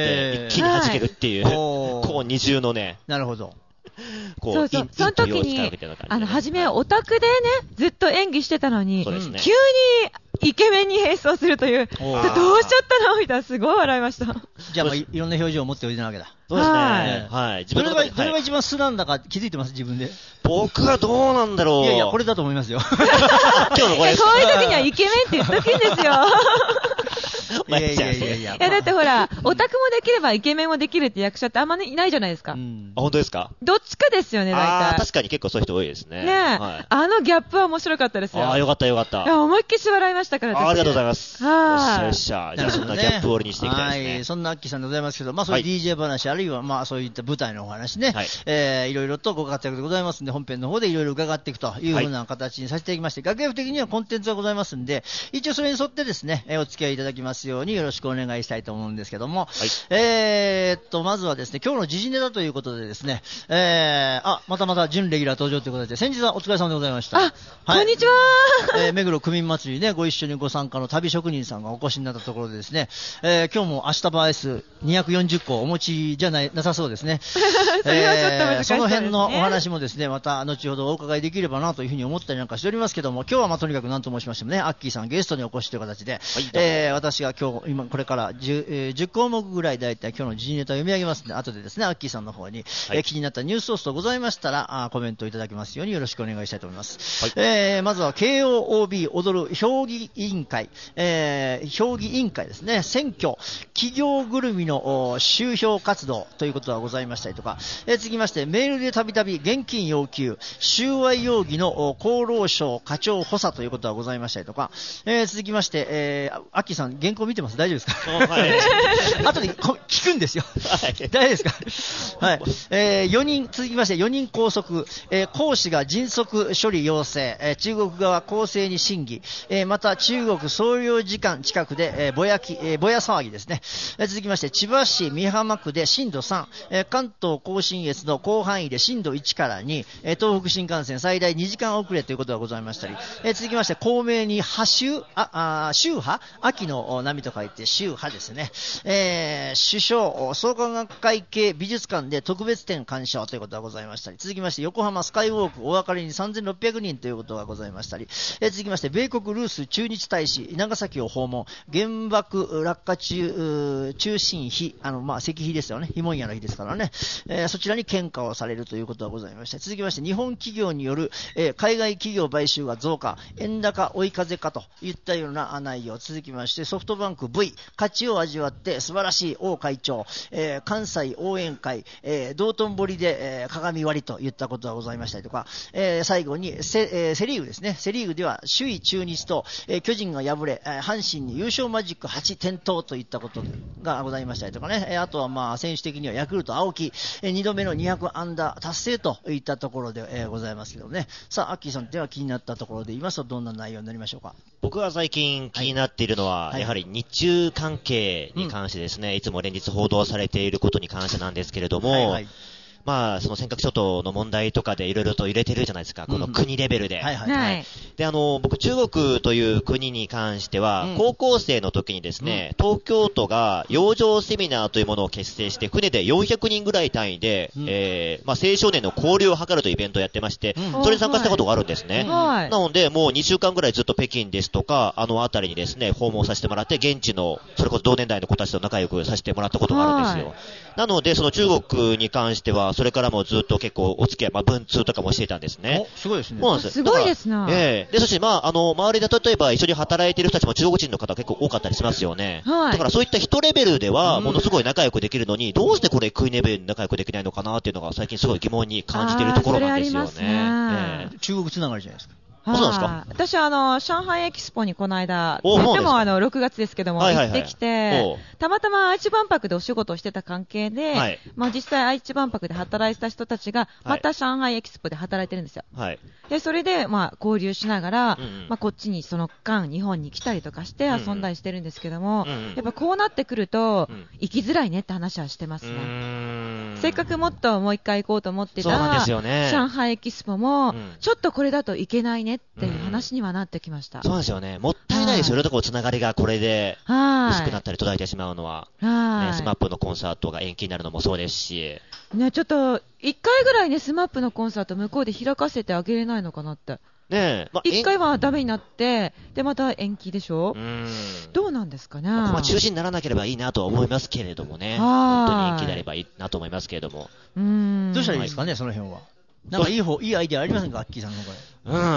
一気に弾けるっていう、こう二重のね。 なるほど。 こう、 そうそう、その時に、あの、初めオタクでね、ずっと演技してたのに、ね、急にイケメンに変装するという、どうしちゃったのみたいな、すごい笑いました。 じゃあ、まあ、いろんな表情を持っておいでなわけだ。 そうですね。はい。はい、自分のそれが、それが一番素なんだか気づいてます、自分で。 僕はどうなんだろう。 いやいや、これだと思いますよ。 今日のこれ。こういう時にはイケメンって言っとくんですよ。 いやいやいやいや。いや、 だってほら、オタクもできればイケメンもできるって役者ってあんまりいないじゃないですか。 あ、本当ですか？ どっちかですよね、大体。 あ、確かに結構そういう人多いですね。 ねえ。あのギャップは面白かったですよ。 あ、よかったよかった。 いや、思いっきり笑いましたから。 ありがとうございます。 はい。 よっしゃ、じゃあそんなギャップ折りにしていきたいですね。 はい、そんなアッキーさんでございますけど、まあそういう ディージェー 話、あるいはまあそういった舞台のお話ね、えー、いろいろとご活躍でございますんで、本編の方でいろいろ伺っていくというふうな形にさせていただきまして、楽屋的にはコンテンツがございますんで、一応それに沿ってですね、お付き合いいただきますようによろしくお願いしたいと思うんですけども、はい、えーっと、まずはですね、今日の時事ネタということでですね、えー、あ、またまた準レギュラー登場ということで、先日はお疲れ様でございました。 あ、はい、こんにちはー。えー、目黒区民祭りね、ご一緒にご参加の旅職人さんがお越しになったところでですね、えー、今日も明日バーエスにひゃくよんじゅっこお持ちじゃない、なさそうですね。 それはちょっと難しそうですね。 その辺のお話もですね、また後ほどお伺いできればなというふうに思ったりなんかしておりますけども、今日はまあとにかく何と申しましてもね、アッキーさんゲストにお越しという形で、はい、えー、私が今日、今これから 10,、えー、じゅっこうもくぐらいだいたい今日の時事ネタを読み上げますので、後でですね、アッキーさんの方に、はい、えー、気になったニュースソースとございましたら、あコメントいただきますようによろしくお願いしたいと思います。はい、えー、まずは ケーオーオービー 踊る評議委員会、えー、評議委員会ですね、選挙、企業ぐるみの集票活動ということがございましたりとか、えー、続きましてメールでたびたび現金要求、収賄容疑の厚労省課長補佐ということがございましたりとか、えー、続きまして、えー、アッキーさん原稿見てます？大丈夫ですか？はい、後で聞くんですよ。はい、大丈夫ですか？はい、えー、よにん、続きましてよにん拘束、えー、講師が迅速処理要請、えー、中国側公正に審議、えー、また中国総領事館近くで、えー、ぼやき、えー、ぼや騒ぎですね。えー、続きまして千葉市美浜区で震度さん、えー、関東甲信越の広範囲で震度いちからに、えー、東北新幹線最大にじかん遅れということがございましたり、えー、続きまして公明に波秋、あ、あ、秋波、秋の波と書いて秋波ですね。えー、首相創価学会系美術館で特別展鑑賞ということがございましたり、続きまして横浜スカイウォークお別れにさんぜんろっぴゃくにんということがございましたり、えー、続きまして米国ルース駐日大使長崎を訪問、原爆落下中中心碑、あのまあ石碑ですよね、碑文屋の日ですからね、えー、そちらに献花をされるということがございまして、続きまして日本企業による、えー、海外企業買収が増加、円高追い風かといったような内容、続きましてソフトバンク V 勝ちを味わって素晴らしい王会長、えー、関西応援会、えー、道頓堀で、えー、鏡割りといったことがございましたりとか、えー、最後に セ,、えー、セリーグですね、セリーグでは首位中日と、えー、巨人が敗れ、えー、阪神に優勝マジックはち点灯といったことがございましたりとかね、えー、あとはまあ選手的にはヤクルト青木、えー、にどめのにひゃくアンダー達成といったところで、えー、ございますけどね。さあアッキーさんでは気になったところで言いますとどんな内容になりましょうか？ 僕が最近気になっているのは、はい、やはり日中関係に関してですね、うん、いつも連日報道されていることに関してなんですけれども、はいはい、まあ、その尖閣諸島の問題とかでいろいろと揺れてるじゃないですか、この国レベルで。はいはいはい。で、あの、僕、中国という国に関しては、うん、高校生の時にですね、うん、東京都が洋上セミナーというものを結成して、船でよんひゃくにんぐらい単位で、うん、えー、まあ、青少年の交流を図るというイベントをやってまして、うん、それに参加したことがあるんですね。はい、なので、もうにしゅうかんぐらいずっと北京ですとか、あの辺りにですね、訪問させてもらって、現地の、それこそ同年代の子たちと仲良くさせてもらったことがあるんですよ。はい、なので、その中国に関しては、それからもずっと結構お付き合い、まあ、文通とかもしていたんですね。 お、すごいですね。 そうなんです。 すごいですな。 ええー、で、そして、まあ、あの、周りで例えば一緒に働いている人たちも中国人の方結構多かったりしますよね。はい。だからそういった人レベルでは、ものすごい仲良くできるのに、うん、どうしてこれ国レベルで仲良くできないのかなっていうのが最近すごい疑問に感じているところなんですよね。 それありますね。 えー、中国つながりじゃないですか。 そうなんですか。 私はあの上海エキスポにこの間、とってもあのろくがつですけども、はいはいはい、行ってきて、たまたま愛知万博でお仕事をしてた関係で、はい、まあ、実際愛知万博で働いてた人たちがまた上海エキスポで働いてるんですよ。はい、でそれでまあ交流しながら、うんうん、まあ、こっちにその間日本に来たりとかして遊んだりしてるんですけども、うんうん、やっぱこうなってくると、うん、行きづらいねって話はしてますね。うーん、せっかくもっともう一回行こうと思ってた、ね、上海エキスポも、うん、ちょっとこれだといけないねっていう話にはなってきました。 うん、そうですよね。もったいないですよ。いろいろとこうつながりがこれで薄くなったり途絶えてしまうのは、はい、ね、スマップのコンサートが延期になるのもそうですし、 ね、ちょっといっかいぐらいねスマップのコンサート向こうで開かせてあげれないのかなって。ねえ、まあ、いっかいはダメになってでまた延期でしょ。うん、どうなんですかね。 まあ、ここは中止にならなければいいなとは思いますけれどもね。本当に延期であればいいなと思いますけれども。 うーん、どうしたらいいですかね、はい、その辺は。なんかいい方、いいアイデアありませんか、アッキーさんの方から。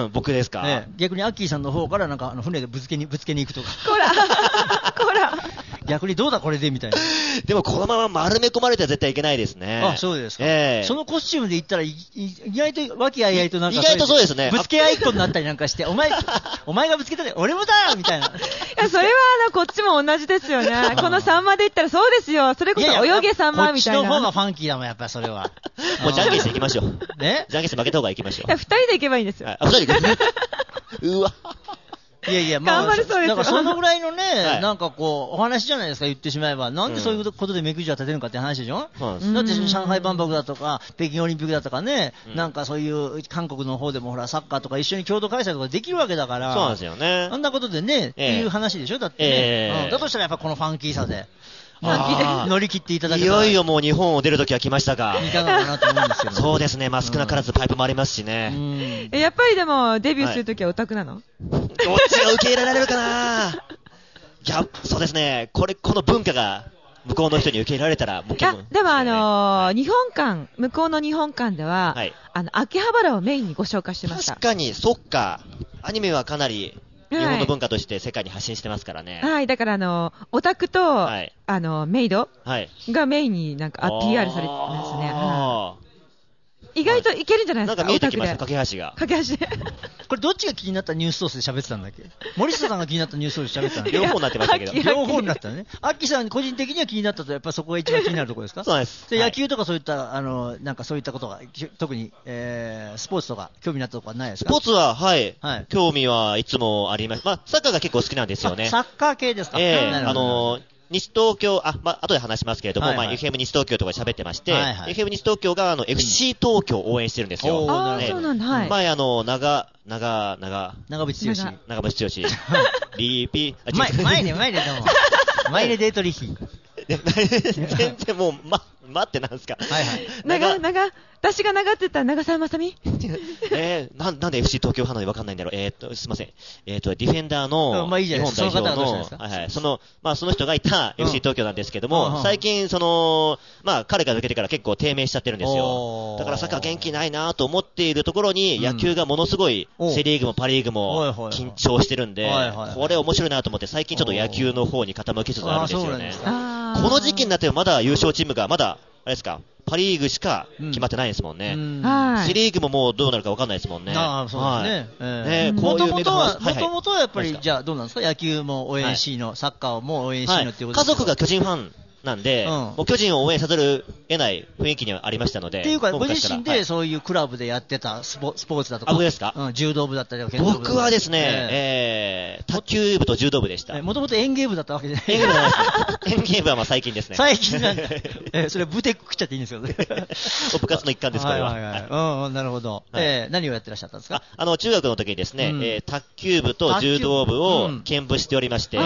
うん、僕ですか。 ね、逆にアッキーさんの方からなんかあの船でぶつけにぶつけに行くとか。 こら、こら。 逆にどうだこれでみたいな。 でもこのまま丸め込まれては絶対いけないですね。 あ、そうですか。えー、そのコスチュームで行ったら意外と和気あいあいとなんか意外とそうですね。 ぶつけ合いっこになったりなんかして、お前お前がぶつけたで俺もだよみたいな。いやそれはあのこっちも同じですよね。このサンマで言ったらそうですよ。それこそ泳げサンマみたいな。 こっちの方がファンキーだもんやっぱそれは。 もうじゃんけんしていきましょう。ね。じゃんけんして負けた方が行きましょう。 いや二人で行けばいいんですよ。 あ、二人で行く。うわ。 いやいや、まあ、だからそのぐらいのね、はい、なんかこう、お話じゃないですか、言ってしまえば。なんでそういうことで目くじを立てるのかって話でしょ、うん、だって上海万博だとか、北京オリンピックだとかね、うん、なんかそういう韓国の方でもほら、サッカーとか一緒に共同開催とかできるわけだから。 そうなんですよね。 あんなことでね、えー、っていう話でしょだってね、えーうん。だとしたらやっぱこのファンキーさで。乗り切っていただけたらいよいよもう日本を出るときは来ましたか。 いかがかなと思うんですけど。 そうですね、まあ、少なからずパイプもありますしね。 うん、やっぱりでもデビューするときはオタクなの、はい、 どっちが受け入れられるかな。いや、そうですね、これこの文化が向こうの人に受け入れられたらもういやでもあのーはい、日本館向こうの日本館では、はい、あの秋葉原をメインにご紹介してました。 確かにそっか、アニメはかなり日本の文化として世界に発信してますからね。 はい、だからあのオタクと、はい、あのメイドがメインになんか、はい、ピーアール されてますね。はい、意外といけるんじゃないですか。 なんか見えてきました、架け橋が。 架け橋で。 これどっちが気になったニュースソースで喋ってたんだっけ。森下さんが気になったニュースソースで喋ってたんだっけ。 両方になってましたけど。 両方になったね。アッキーさん個人的には気になったと、やっぱそこが一番気になるところですか。 そうです。 で野球とかそういった、あのなんかそういったことが特に、えー、スポーツとか興味になったところはないですか。 スポーツははい、はい、興味はいつもあります。まあサッカーが結構好きなんですよね。 サッカー系ですか。 ええー、あのー。西東京、あ、まあ、後で話しますけれども、はいはい、まあ、エフエム 西東京とか喋ってまして、はいはい、エフエム 西東京が、あの、エフシー 東京を応援してるんですよ。 ああ、そうなんだ、はい。 前、あの、長、長、長、 長渕剛。 長渕剛。リーピー、 前、前ね、前ね、どうも。前ね、デートリヒ。 全然もう、ま、待ってなんですか。はいはい。 長、長、私が長って言ったら長澤まさみえー、な、なんで エフシー 東京派なのにわかんないんだろう。えーっと、すいません。えーっと、ディフェンダーの、 まあいいじゃないですか。 日本代表の、 そのはいはい。その、まあその人がいた エフシー 東京なんですけども、うん、最近、その、まあ彼が抜けてから結構低迷しちゃってるんですよ。だからサッカー元気ないなと思っているところに、野球がものすごい、セリーグもパリーグも緊張してるんで、これ面白いなと思って、最近ちょっと野球の方に傾きつつあるんですよね。この時期になってもまだ優勝チームが、まだ、あれですか、パリーグしか決まってないですもんね。うん、セリーグももうどうなるか分かんないですもんね。 ああ、そうですね。はい、えー、こういうもともとは、もともとはやっぱり、じゃあどうなんですか、野球も応援しの、はい、サッカーも応援しのっていうことですか。 家族が巨人ファンなんで、うん、もう巨人を応援さざる得ない雰囲気にはありましたので。 っていうか、ご自身でそういうクラブでやってたスポ、スポーツだとか。 あ、僕ですか、 うん、柔道部だったりとか、剣道部。 僕はですね、えー、えー、卓球部と柔道部でした。 もともと園芸部だったわけじゃない。 園芸部じゃないです。園芸部はまあ最近ですね。 最近なんだ。えー、それブテック食っちゃっていいんですよね。 部活の一環です、これは。はいはいはい。 うんうん、なるほど。はい、えー、何をやってらっしゃったんですか。 あ、あの、中学の時にですね、うん、えー、卓球部と柔道部を兼部しておりまして、うん、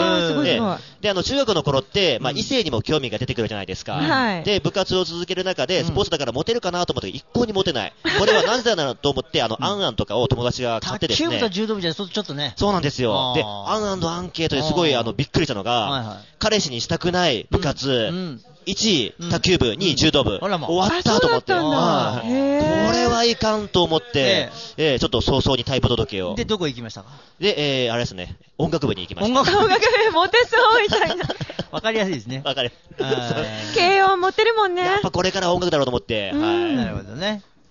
で、で、あの、中学の頃って、まあ、異性にも興味が出てくるじゃないですか。はい、で、部活を続ける中で、スポーツだからモテるかなと思って、一向にモテない。これはなぜだろうと思って、あの、アンアンとかを友達が買ってですね。 卓球部と柔道部じゃちょっとね。 そうなんですよ。で、アンアンのアンケートですごい、あの、びっくりしたのが、はいはい、彼氏にしたくない部活、うんうんいちい、卓球部、にい、柔道部、終わったと思って、はい、これはいかんと思って、えー、ちょっと早々に退部届を。 で、どこ行きましたか。 で、えー、あれですね、音楽部に行きました。 音楽部、モテそうみたいな。 わかりやすいですね。 わかる。 軽音モテるもんね。 やっぱこれから音楽だろうと思って、はい。 なるほどね。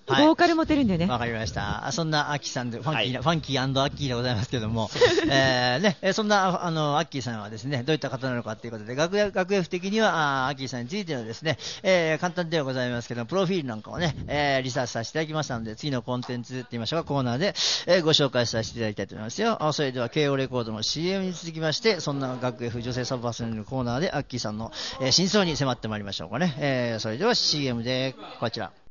はい、ボーカルも出るんだよね。 わかりました。そんなアッキーさんで、ファンキーな、はい、ファンキー&アッキーでございますけども、えー、ね、そんな、あの、アッキーさんはですね、どういった方なのかということで、学学学的には、アッキーさんについてのですね、えー、簡単ではございますけど、プロフィールなんかをね、えー、リサーチさせていただきましたので、次のコンテンツって言いましょうか、コーナーで、えー、ご紹介させていただきたいと思いますよ。それでは、ケーオー レコードの シーエム に続きまして、そんな学 F 女性サブパーソナリティのコーナーで、アッキーさんの、えー、真相に迫ってまいりましょうかね。えー、それでは シーエム で、こちら。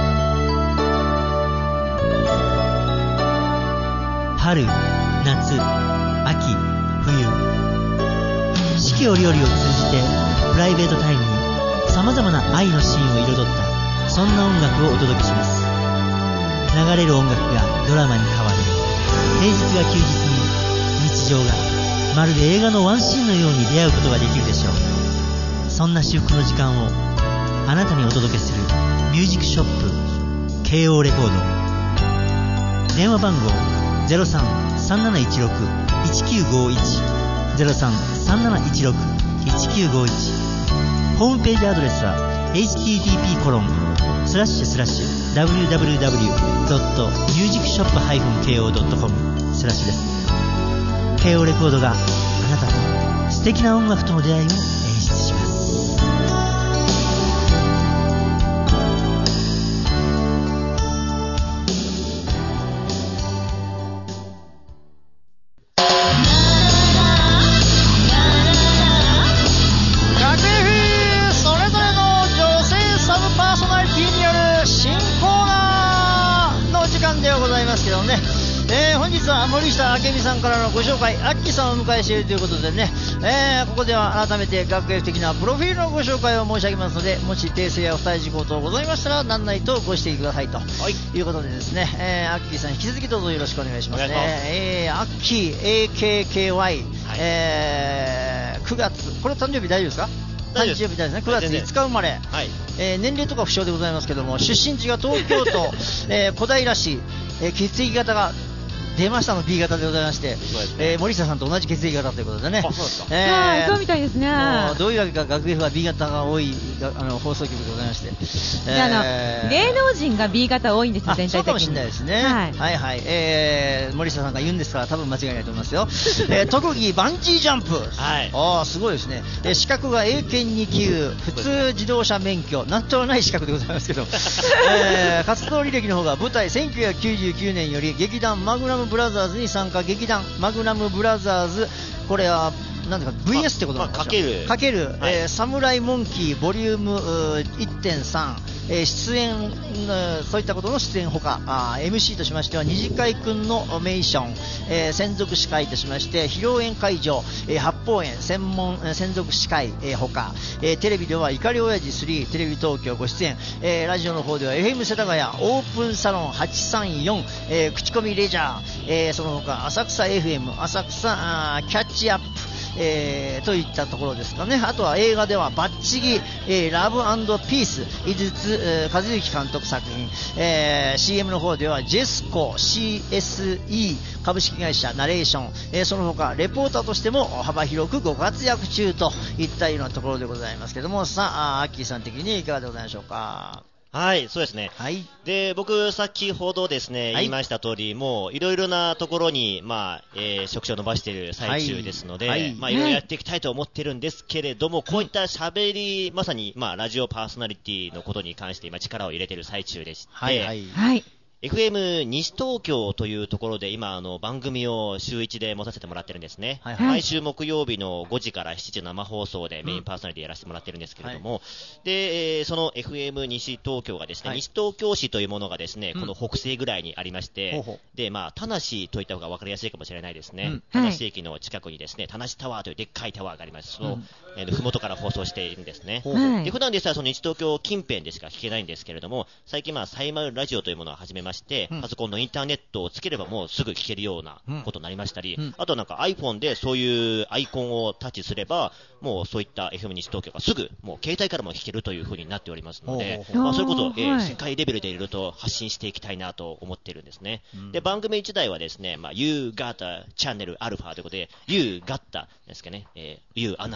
春、夏、秋、冬、四季折々を通じてプライベートタイムにさまざまな愛のシーンを彩ったそんな音楽をお届けします。流れる音楽がドラマに変わる、平日が休日に日常がまるで映画のワンシーンのように出会うことができるでしょう。そんな至福の時間をあなたにお届けするミュージックショップ ケーオー レコード。電話番号 ゼロさん さんなないちろく いちきゅうごいち ゼロさん さんなないちろく いちきゅうごいち。ホームページアドレスは エイチティーティーピー コロンスラッシュスラッシュ ダブリューダブリューダブリュー ドット ミュージックショップ ケーオー ドット コム スラッシュです。 ケーオー レコードがあなたと素敵な音楽との出会いを演出します。 森下明美さんからのご紹介、アッキーさんをお迎えしているということでね、えー、ここでは改めて学園的なプロフィールのご紹介を申し上げますので、もし訂正や不対事項等ございましたら何なりとご指摘くださいと、はい、いうことでですね、えー、アッキーさん引き続きどうぞよろしくお願いしますね。えー、アッキー エーケーケーワイ、はい、えー、くがつ、これ誕生日大丈夫ですか？誕生日大丈夫ですね。くがついつか生まれ、はい、えー、年齢とか不詳でございますけども、出身地が東京都、えー、小平市、えー、血液型が出ましたの ビー 型でございまして、えー、森下さんと同じ血液型ということでね。 あ、そうですか。えー、そうみたいですね。 どういうわけか学 F は ビー 型が多いあの放送局でございまして、 えー、あの芸能人が ビー 型多いんですよ、全体的に。 そうかもしれないですね。はい、はいはい、えー、森下さんが言うんですから多分間違いないと思いますよ。えー、特技バンジージャンプ。はい。ああ、すごいですね。えー、資格が英検に級、普通自動車免許、なんともない資格でございますけど、えー、活動履歴の方が舞台せんきゅうひゃくきゅうじゅうきゅうねんより劇団マグナムブラザーズに参加、劇団マグナムブラザーズ、これはなんていうか ブイエス ってことなんですか、まあ、かけるかける、はい、えー、サムライモンキーボリューム いってんさん、えー、出演、そういったことの出演ほか、あ エムシー としましては二次会くんのメーション、えー、専属司会としまして披露宴会場、えー、八芳園専門、えー、専属司会、えー、ほか、えー、テレビでは怒り親父スリーテレビ東京ご出演、えー、ラジオの方では エフエム 世田谷オープンサロンはちさんよん、えー、口コミレジャー、えー、その他浅草 エフエム 浅草キャッチアップ、えー、といったところですかね。あとは映画ではバッチギ、えー、ラブ&ピース井筒、えー、和之監督作品、えー、シーエム の方ではジェスコ シーエスイー 株式会社ナレーション、えー、その他レポーターとしても幅広くご活躍中といったようなところでございますけども、さあアッキーさん的にいかがでございましょうか？ はい、そうですね。 はい。 で、僕、先ほどですね、はい、言いました通り、もう、いろいろなところに、まあ、えー、職種を伸ばしている最中ですので、はいはい、まあ、いろいろやっていきたいと思ってるんですけれども、うん、こういった喋り、まさに、まあ、ラジオパーソナリティのことに関して、今、力を入れている最中でして、 はいはい。はい。 エフエム 西東京というところで今あの番組を週いちで持たせてもらってるんですね、はいはい、毎週木曜日のごじからしちじの生放送でメインパーソナリティやらせてもらってるんですけれども、うん、で、えー、その エフエム 西東京がですね、はい、西東京市というものがですね、この北西ぐらいにありまして、うん、で、まあ、田無といった方が分かりやすいかもしれないですね、うん、田無駅の近くにですね、田無タワーというでっかいタワーがあります。その、うんえー、ふもとから放送しているんですね、はい、で普段でしたらその西東京近辺でしか聞けないんですけれども、最近まあサイマルラジオというものを始めまして、うん、パソコンのインターネットをつければもうすぐ聞けるようなことになりましたり、うん、あとなんか iPhone でそういうアイコンをタッチすればもうそういった エフエム 西東京がすぐもう携帯からも聞けるという風になっておりますので、まあ、そういうことを、えーはい、世界レベルでいろいろと発信していきたいなと思ってるんですね、うん、で番組自体はですね、まあ、You Got a Channel Alpha ということで You Got ですかね、えー、You あなた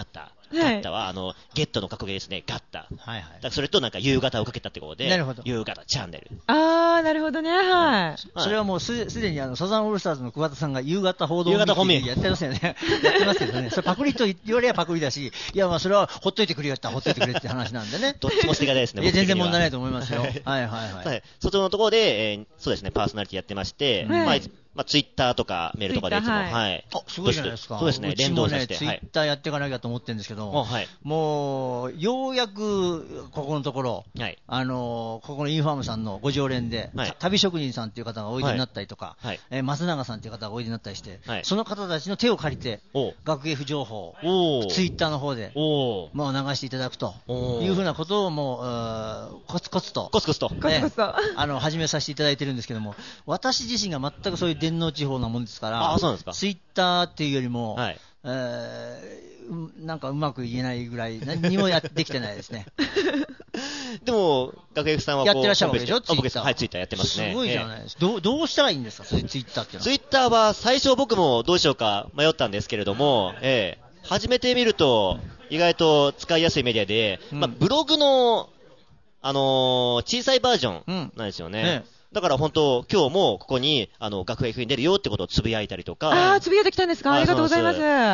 ガッタは、あの、ゲットの格言ですね、ガッタ。はいはい。だからそれとなんか夕方をかけたってことで、なるほど。夕方チャンネル。 あー、なるほどね、はい。 それはもうす、すでにあの、サザンオールスターズの桑田さんが夕方報道夕方方面やってますよね。やってますけどね。それパクリと言われればパクリだし、いやまあそれはほっといてくれよったらほっといてくれって話なんでね。 どっちもしていかないですね。 いや、全然問題ないと思いますよ。はいはいはい。はい。 外のところで、えー、そうですね、パーソナリティやってまして、はい、まあ、まあ、ツイッターとかメールとかでいつも、はい。はい、 あ、すごいじゃないですか。 そうですね、連動させて。 ツイッターやっていかなきゃと思ってるんですけど、はい、もう、ようやく、ここのところ、はい、あのー、ここのインファームさんのご常連で、はい、旅職人さんっていう方がおいでになったりとか、はい、えー、松永さんっていう方がおいでになったりして、はい、その方たちの手を借りて、学芸不情報をツイッターの方で、まあ、流していただくというふうなことをもう、コツコツと、 コツコツと、 コツコツと、 あの、始めさせていただいてるんですけども、私自身が全くそういう電脳地方なもんですから、 あ、そうなんですか。 ツイッターっていうよりも、はい、えー、なんかうまく言えないぐらい、何にもやできてないですね。 でも、学芸さんはやってらっしゃるわけでしょ、 ツイッター。はい、ツイッターやってますね。 すごいじゃないですか。どう、どうしたらいいんですか、ツイッターっていうのは。 ツイッターは最初僕もどうしようか迷ったんですけれども、ええ、始めてみると、意外と使いやすいメディアで、うん、まあ、ブログの、あのー、小さいバージョンなんですよね。うんね、だから本当、今日もここに、あの、学 F に出るよってことをつぶやいたりとか。 ああ、つぶやいてきたんですか。ありがとうございます。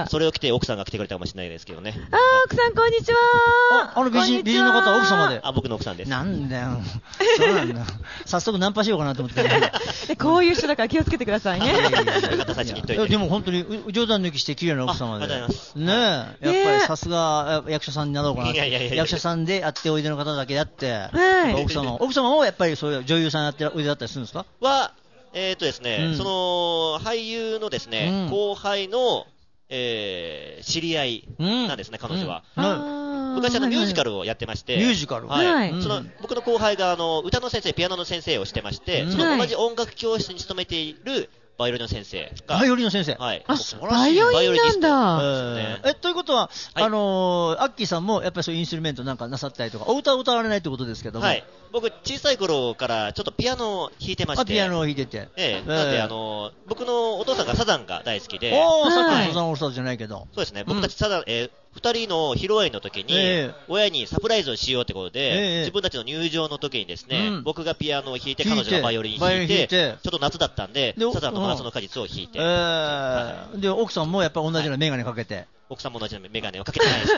それを着て奥さんが来てくれたかもしれないですけどね。 ああ、奥さんこんにちは。 あ、あの美人、美人の方は奥様で。 あ、僕の奥さんです。 なんだよ。そうなんだ。早速ナンパしようかなと思って。 こういう人だから気をつけてくださいね。 でも本当に冗談抜きして綺麗な奥様で。ありがとうございます。ねえ、やっぱりさすが役者さんになろうかな。いやいやいや。役者さんであっておいでの方だけであって、奥様、奥様もやっぱりそういう女優さんやっておいでだったりするんですか？ は、えーとですね、うん、その、俳優のですね、うん、後輩の、えー、知り合いなんですね、うん、彼女は。うん、昔あの、ミュージカルをやってまして、 ミュージカルはい。はい、その、僕の後輩があの、歌の先生、ピアノの先生をしてまして、うん、その同じ音楽教室に勤めている、バイオリンの先生が。 バイオリンの先生。 はい。 あ、バイオリンなんだ。 えー、え、ということは、はい、あのー、アッキーさんもやっぱりそういうインストゥルメントなんかなさったりとか、お歌を歌われないってことですけども。はい。 僕、小さい頃からちょっとピアノを弾いてまして。あ、 ピアノを弾いてて。 ええー。なんで、あのー、僕のお父さんがサザンが大好きで。 おー、さっきのサザンオールスターズじゃないけど。 そうですね。僕たちサザン、えー、二人の披露宴の時に、えー、親にサプライズをしようってことで、えー、自分たちの入場の時にですね、うん、僕がピアノを弾いて、彼女がバイオリン弾いて、ちょっと夏だったんで、サザンの真夏の果実を弾いて。えーはい、で、奥さんもやっぱり同じようなメガネかけて。はい、 奥さんも同じようなメガネをかけてないです。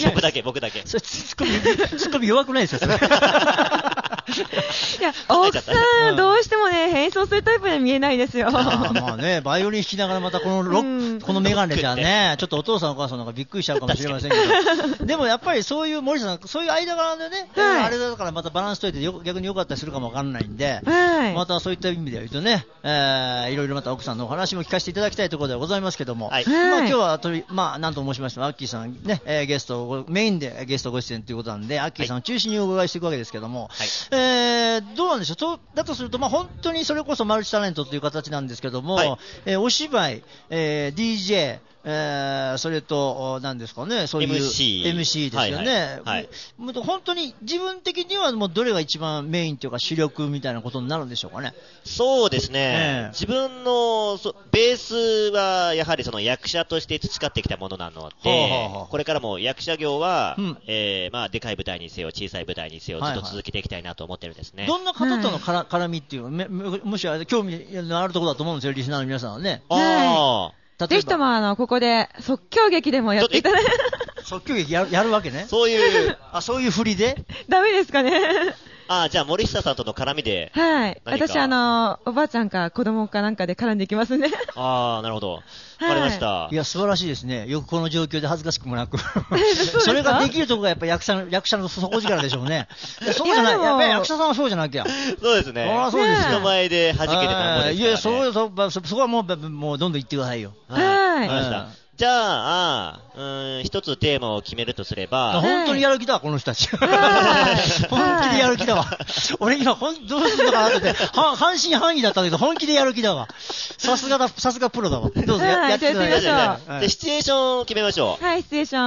僕だけ、僕だけ。 それツッコミ、ツッコミ弱くないですよ、それ。 いや、奥さん、どうしてもね、変装するタイプには見えないですよ。 あまあね、バイオリン弾きながらまたこのロック、このメガネじゃね、ちょっとお父さんお母さんなんかびっくりしちゃうかもしれませんけど。でもやっぱりそういう、森さん、そういう間柄でね、はい、あれだからまたバランスといて逆に良かったりするかもわかんないんで、はい、またそういった意味で言うとね、えー、いろいろまた奥さんのお話も聞かせていただきたいところではございますけども、はい、まあ今日はとり、まあなんと申しましても、アッキーさんね、えー、ゲスト、メインでゲストご出演ということなんで、アッキーさんを中心にお伺いしていくわけですけども、はい、えー、どうなんでしょう、そうだとすると、まあ本当にそれこそマルチタレントという形なんですけども、はい、えー、お芝居、えー、ディージェー、えー、それと、何ですかね、そういうエムシー, エムシーですよね、はいはい、本当に自分的にはもうどれが一番メインというか主力みたいなことになるんでしょうかね。 そうですね、えー、自分のそベースはやはりその役者として培ってきたものなので、はあはあ、これからも役者業は、うん、えー、まあでかい舞台にせよ小さい舞台にせよずっと続けていきたいなと思ってるんですね。 はいはい、どんな方とのから、絡みっていうむ、むしろ興味のあるところだと思うんですよ、リスナーの皆さんはね。 ああ、ぜひともあのここで即興劇でもやっていただいて即興劇やる、やるわけね。 そういうあ、そういう振りでダメですかね。 ああ、じゃあ森下さんとの絡みで。 はい。私あのおばあちゃんか子供かなんかで絡んでいきますね。 ああ、なるほど。わかりました。 いや、素晴らしいですね。よくこの状況で恥ずかしくもなく。それができるところがやっぱり役者の、役者の底力でしょうね。そうじゃない。やっぱり役者さんはそうじゃなきゃ。 そうですね。 ああ、そうです。 人前で弾けてたもんですからね。 いや、そう、そ、そこはもう、もうどんどん言ってくださいよ。 はい。 わかりました。じゃあ、うーん、一つテーマを決めるとすれば。 本当にやる気だわ、この人たち。本気でやる気だわ。俺今、ほん、どうするのかなって、は、半信半疑だったけど、本気でやる気だわ。さすがだ、さすがプロだわ。どうぞや、やってください。 で、シチュエーションを決めましょう。はい、シチュエーション。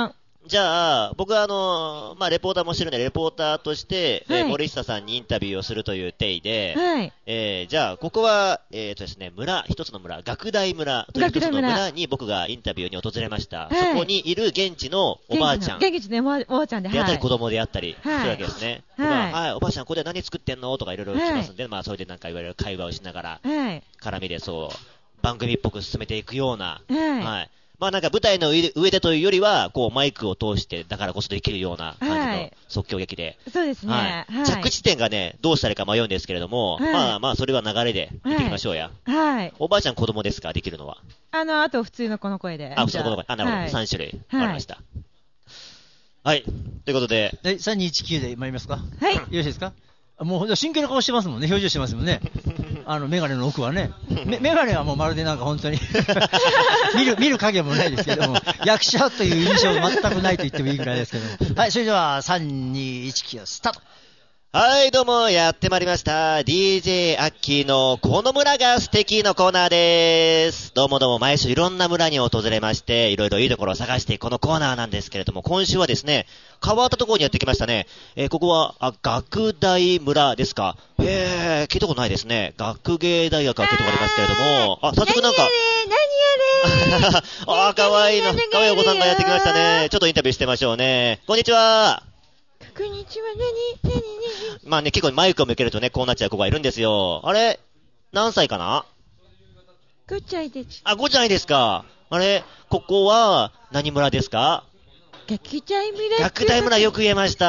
じゃあ、僕はあの、まあ、レポーターもしてるんで、レポーターとして、はい、えー、森下さんにインタビューをするという体で、はい、えー、じゃあ、ここは、えーとですね、村、一つの村、学大村という一つの村に僕がインタビューに訪れました。はい、そこにいる現地のおばあちゃん。 現地のおばあちゃんで、 であったり、子供であったり、はい、するわけですね。はい、はい、おばあちゃん、ここで何作ってんのとかいろいろ聞きますんで、はい、まあ、それでなんかいわゆる会話をしながら、はい、絡みでそう、番組っぽく進めていくような、はい。はい、まあなんか舞台の上でというよりは、こうマイクを通してだからこそできるような感じの即興劇で。 はい、そうですね、 はい。着地点がね、どうしたらいいか迷うんですけれども、はい、まあまあそれは流れで見ていきましょうや。はい。おばあちゃん子供ですか、できるのは。 あの、あと普通の子の声で。 あ、普通の子の声。あ、なるほど。はい、さん種類。わかりました。はい。ということで。 はい、さんにいちきゅうで参りますか。 はい。よろしいですか。もう真剣な顔してますもんね、表情してますもんね。あの、メガネの奥はね。メガネはもうまるでなんか本当に見る、見る影もないですけども、役者という印象全くないと言ってもいいぐらいですけども。はい、それでは、さん、に、いち、きゅう、スタート。 はい、どうも、やってまいりました。ディージェー アッキーのこの村が素敵のコーナーです。どうもどうも、毎週いろんな村に訪れまして、いろいろいいところを探していくこのコーナーなんですけれども、今週はですね、変わったところにやってきましたね。えー、ここは、あ、学大村ですか。えー、聞いたことないですね。学芸大学は聞いたことありますけれども、あ、早速なんか、 何やれ、何やれあ、かわいいな、かわいいお子さんがやってきましたね。ちょっとインタビューしてみましょうね。こんにちは。 こんにちは、何、何、何。 まあね、結構マイクを向けるとね、こうなっちゃう子がいるんですよ。あれ何歳かな？ ごちゃいです。 あ、ごちゃいですか。あれここは、何村ですか？ 学大村。 学大村よく言えました。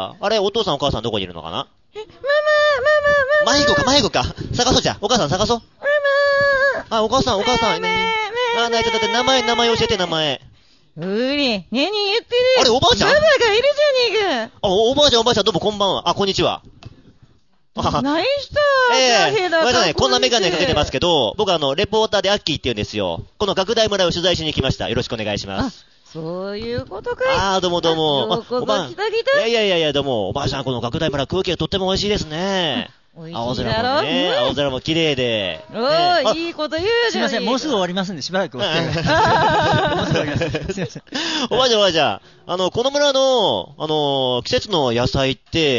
あれ、お父さんお母さんどこにいるのかな？ え、ママ、ママ、ママ。 迷子か、迷子か。探そうじゃ。お母さん探そう。 ママ。 あ、お母さん、お母さん。 ママ。 あ、なに、ちょっと待って、名前、名前教えて、名前。 うり、何言ってる？ あれ、おばあちゃん？ ママがいるじゃねえか。 あ、おばあちゃん、おばあちゃん、どうもこんばんは。あ、こんにちは。 ナイスだ。 ええー、ごめんなさいね、こんなメガネかけてますけど、僕あの、レポーターでアッキーって言うんですよ。この学大村を取材しに来ました。よろしくお願いします。 あ、そういうことかい。 あー、どうもどうも。 あ、おばあ、来た来た。 いやいやいや、どうも、おばあちゃん、この学大村空気がとっても美味しいですね。 美味しいだろ。青空もね、青空も綺麗で。 おー、いいこと言うじゃん。 すいません、もうすぐ終わりますんで、しばらくお付き合い。もうすぐ終わります。すいません。 おばあちゃん、おばあちゃん。あの、この村の、あの、季節の野菜って、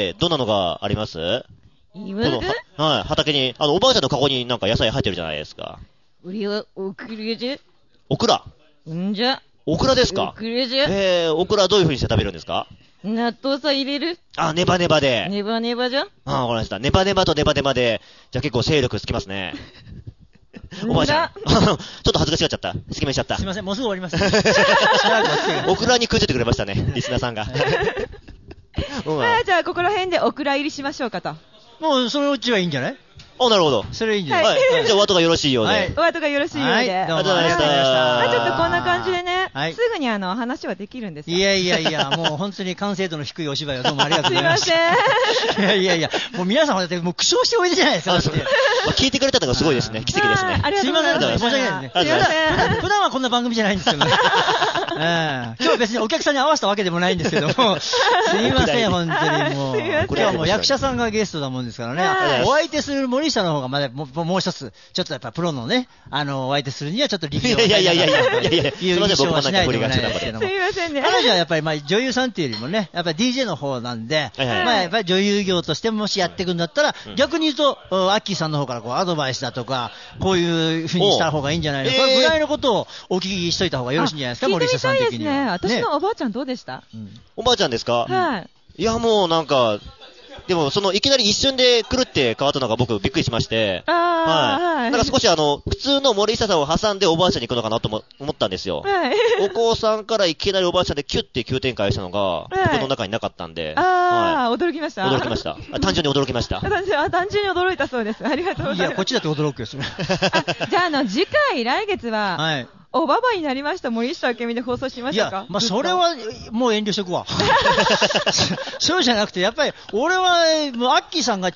どんなのがあります？ います？ はい、畑に、あの、おばあちゃんのカゴになんか野菜入ってるじゃないですか。 うりは、オクラじゃ。 オクラ？ んじゃ。 オクラですか？ オクラじゃ。 えー、オクラどういう風にして食べるんですか？ 納豆さ入れる。 あ、ネバネバで。 ネバネバじゃん。 あ、わかりました。ネバネバとネバネバで、じゃあ結構勢力つきますね。おばあちゃん。ちょっと恥ずかしがっちゃった。隙間しちゃった。 すいません、もうすぐ終わります。 オクラにくっついてくれましたね、リスナーさんが。 はい、じゃあここら辺でオクラ入りしましょうかと。 もうそのうちはいいんじゃない？ あ、なるほど。 それいいんじゃない？ はい。じゃあお後がよろしいようで。はい。 お後がよろしいようで。 はい。 ありがとうございました。 まあちょっとこんな感じでね、はい、すぐにあの話はできるんですよ。 いやいやいや、もう本当に完成度の低いお芝居をどうもありがとうございました。 すいません。 いやいやいや、もう皆さんだってもう苦笑しておいでじゃないですか。 聞いてくれたのがすごいですね。奇跡ですね。 ありがとうございます。 すいません、申し訳ないですね。 すいません。 普段はこんな番組じゃないんですけどね。今日は別にお客さんに合わせたわけでもないんですけども、すいません、本当にもう。今日はもう役者さんがゲストだもんですからね。お相手する森下の方がまだもう一つ、ちょっとやっぱプロのね、あの、お相手するにはちょっと力量が。 いやいやいやいやいやいやいや、 いう印象はしないでもないですけども。 すいませんね。 彼女はやっぱりまあ女優さんっていうよりもね、やっぱり ディージェー の方なんで、まあやっぱり女優業としてもしやっていくんだったら、逆に言うと、アッキーさんの方からこうアドバイスだとか、こういう風にした方がいいんじゃないのか、ぐらいのことをお聞きしといた方がよろしいんじゃないですか、森下さん的には。 私のおばあちゃんどうでした？ おばあちゃんですか？ はい。 いやもうなんか、でも、その、いきなり一瞬で来るって変わったのが僕びっくりしまして。 あはい。なんか少しあの、普通の森下さんを挟んでおばあちゃんに行くのかなとも思ったんですよ。 はい。 お子さんからいきなりおばあちゃんでキュッて急展開したのが、はい、僕の中になかったんで。 ああ、はい、驚きました。 驚きました。単純に驚きました。 単純、単純に驚いたそうです。ありがとうございます。 いや、こっちだって驚くよ、それ。 じゃあ、あの、次回、来月は、 はい。 おばばになりました森下明美で放送しましょうか。 いや、まあ、それは、もう遠慮しとくわ。そうじゃなくて、やっぱり、俺は、もう、アッキーさんがちゃん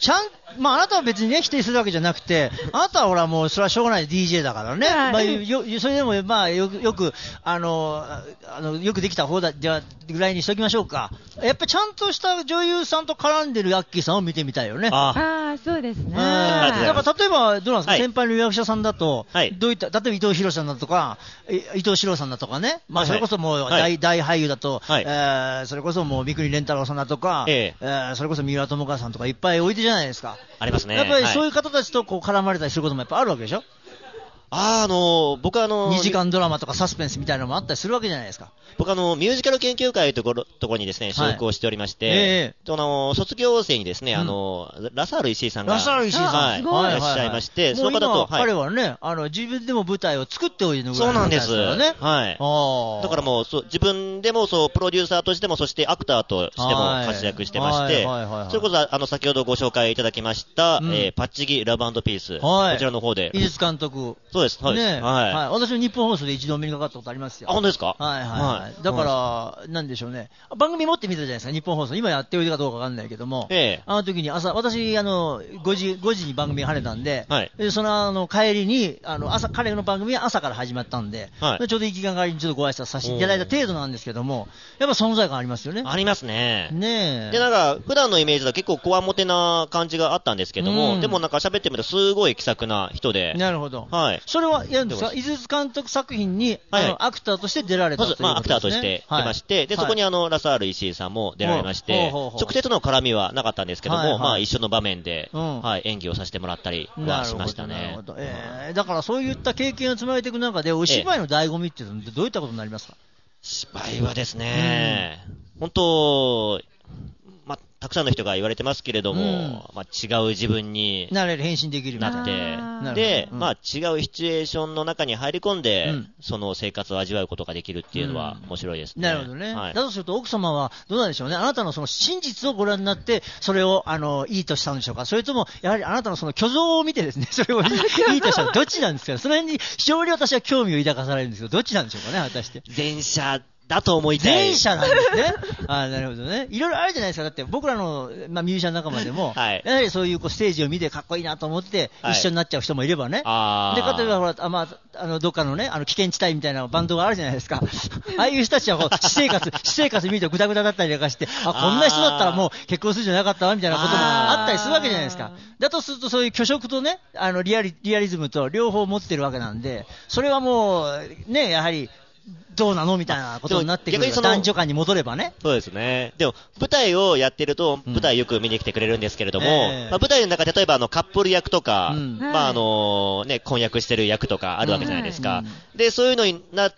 まあ、あなたは別にね、否定するわけじゃなくて、あなたはほらもう、それはしょうがない ディージェー だからね。はい、まあ、よ、それでも、まあ、よく、よく、あの、あの、よくできた方だ、じゃぐらいにしときましょうか。やっぱちゃんとした女優さんと絡んでるアッキーさんを見てみたいよね。 ああ、そうですね。 だから例えば、どうなんですか、はい、先輩の役者さんだと、 はい、 どういった、例えば伊藤博さんだとか、伊藤四郎さんだとかね、まあ、それこそもう大、はい、大俳優だと、はい、えー、それこそもう三國連太郎さんだとか、ええー、それこそ三浦友和さんとかいっぱいおいでじゃないですか。 ありますね。 やっぱりそういう方たちとこう絡まれたりすることもやっぱあるわけでしょ。 あー、あのー、僕はあのー、 にじかんドラマとかサスペンスみたいなのもあったりするわけじゃないですか。 僕あの、ミュージカル研究会ところ、ところにですね、所属をしておりまして、はい、えー、あの、卒業生にですね、うん、あの、ラサール石井さんが、 ラサール石井さん、 はい、いらっしゃいまして、その方と、 はい、彼はね、あの、自分でも舞台を作っておいてるぐらいそうなんです。 ね。 はい。だからもう、そう、自分でもそう、プロデューサーとしても、そしてアクターとしても活躍してまして、それこそ、あの、先ほどご紹介いただきました、うん、えー、パッチギラブ&ピース、はい、こちらの方で。 井筒監督。 そうです、そうです。ね、 はい。はい。私も日本放送で一度目にかかったことありますよ。 あ、本当ですか？ はいはいはい。だから、なんでしょうね。番組持ってみたじゃないですか、日本放送。今やってるかどうかわかんないけども。ええ。あの時に朝、私、あの、ごじ、ごじに番組が晴れたんで、はい。で、その、あの、帰りに、あの、朝、彼の番組は朝から始まったんで、はい。ちょうど行きがかりにちょっとご挨拶させていただいた程度なんですけども、やっぱ存在感ありますよね。 ありますね。 ねえ。 で、なんか、普段のイメージだと結構こわもてな感じがあったんですけども、でもなんか喋ってみるとすごい気さくな人で。 なるほど。 はい。 それはやるんですか？井筒監督作品に、あの、アクターとして出られたということですね。 まあ、アクターとして出まして、で、そこにあの、ラサール石井さんも出られまして、直接の絡みはなかったんですけども、まあ、一緒の場面で、はい、演技をさせてもらったりはしましたね。なるほど。 えー、だからそういった経験を積まれていく中で、お芝居の醍醐味っていうのはどういったことになりますか？ 芝居はですね、本当、まあ、たくさんの人が言われてますけれども、うん、まあ、違う自分になれる、変身できるなって、で、うん、まあ、違うシチュエーションの中に入り込んで、うん、その生活を味わうことができるっていうのは面白いですね。 なるほどね。はい、だとすると、奥様はどうなんでしょうね。あなたのその真実をご覧になって、それを、あの、いいとしたんでしょうか。それとも、やはりあなたのその虚像を見てですね、それをいい、いいとしたら、どっちなんですか。その辺に非常に私は興味を抱かされるんですけど、どっちなんでしょうかね、果たして。 前者だと思いたい。 前者なんですね。あ、なるほどね。いろいろあるじゃないですか。だって僕らの、まあ、ミュージシャン仲間でも、はい、やはりそういうこうステージを見てかっこいいなと思って、一緒になっちゃう人もいればね。はい、で、例えばほら、あ、まあ、あの、どっかのね、あの、危険地帯みたいなバンドがあるじゃないですか。ああいう人たちはこう、私生活、私生活見るとグダグダだったりとかして、あ、こんな人だったらもう結婚するんじゃなかったわ、みたいなこともあったりするわけじゃないですか。だとするとそういう虚飾とね、あの、リアリ、リアリズムと両方持ってるわけなんで、それはもう、ね、やはり、どうなのみたいなことになってくる。男女間に戻ればね。 そうですね。でも、舞台をやってると、舞台よく見に来てくれるんですけれども、うんえーまあ、舞台の中で例えばあのカップル役とか、うん、まああのね、婚約してる役とかあるわけじゃないですか。うん、で、そういうのになって、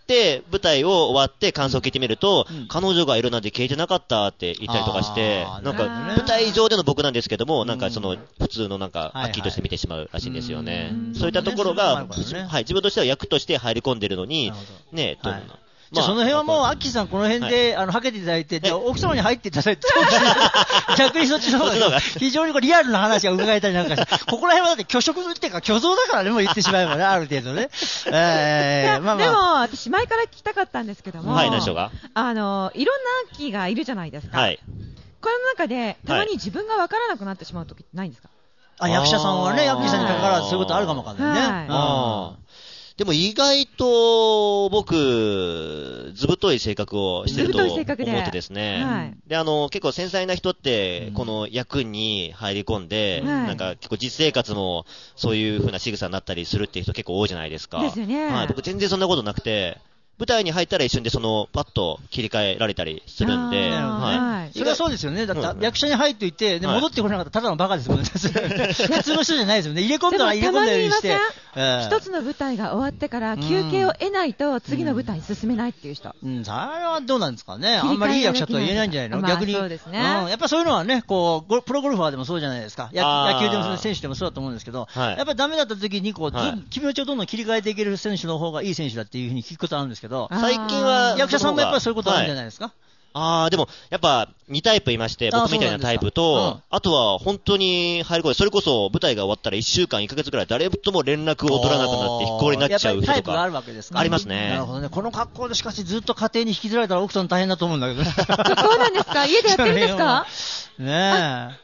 舞台を終わって感想を聞いてみると、うん、彼女がいるなんて聞いてなかったって言ったりとかして、なんか、舞台上での僕なんですけども、なんかその、普通のなんか、アッキーとして見てしまうらしいんですよね。うん、そういったところが、ね、はい、自分としては役として入り込んでるのに、ね、どうなの、 じゃあその辺はもう、アッキーさんこの辺で、はい、あの、はけていただいて、じゃあ奥様に入っていただいて、逆にそっちの方が、非常にこうリアルな話が伺えたりなんかして、ここら辺はだって虚飾っていうか虚像だからね、もう言ってしまえばね、ある程度ね。 えー、まあまあ。でも、私前から聞きたかったんですけども、 はい、何でしょうか。 あの、いろんなアッキーがいるじゃないですか。はい。この中で、たまに自分がわからなくなってしまうときってないんですか？ あ、役者さんはね、アッキーさんに関わらずそういうことあるかもわかんないね。はい、あでも意外と僕、ずぶとい性格をしてると思ってですね。はい、で、あの、結構繊細な人って、この役に入り込んで、うん、なんか結構実生活もそういう風な仕草になったりするっていう人結構多いじゃないですか。 ですよね。 はい、僕全然そんなことなくて、舞台に入ったら一瞬でそのパッと切り替えられたりするんで、 はい、それはそうですよね。だって役者に入っていて、で戻ってこなかったらただのバカですもんね。普通の人じゃないですよね。入れ込んだら入れ込んだようにして。 一つの舞台が終わってから休憩を得ないと次の舞台に進めないっていう人。 うん、それはどうなんですかね。あんまりいい役者とは言えないんじゃないの？逆に。そうですね。やっぱそういうのはね、こうプロゴルファーでもそうじゃないですか。野球でも選手でもそうだと思うんですけど、やっぱりダメだった時にこう気持ちをどんどん切り替えていける選手の方がいい選手だっていうふうに聞くことあるんですけど、 最近は役者さんもやっぱりそういうことあるんじゃないですか。 ああ、でも、やっぱ、にタイプいまして、僕みたいなタイプと、あとは、本当に入り込んで、それこそ、舞台が終わったらいっしゅうかん、いっかげつぐらい、誰とも連絡を取らなくなって、引きこもりになっちゃう人とか。 タイプがあるわけですか？ ありますね。 なるほどね。この格好で、しかし、ずっと家庭に引きずられたら、奥さん大変だと思うんだけどね。 そうなんですか？家でやってるんですか？ ねえ。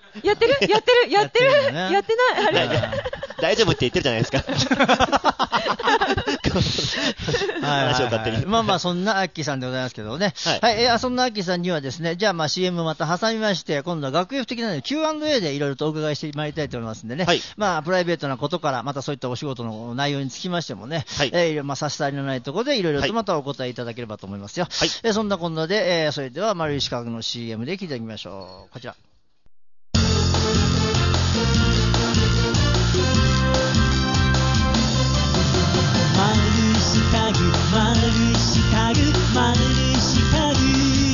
やってるやってるやってるやってないあれ大丈夫って言ってるじゃないですか。話を勝手に。 まあまあ、そんなアッキーさんでございますけどね。はい。はい、えー、そんなアッキーさんにはですね、じゃあまあ シーエム また挟みまして、今度は学園的なので キューアンドエー でいろいろとお伺いしてまいりたいと思いますんでね。はい。まあ、プライベートなことから、またそういったお仕事の内容につきましてもね、はい。えー、まあ、差し障りのないところでいろいろとまたお答えいただければと思いますよ。はい。えー、そんなこんなで、えー、それでは丸石科学の シーエム で聞いてみましょう。こちら。 丸石家具丸石家具丸石家具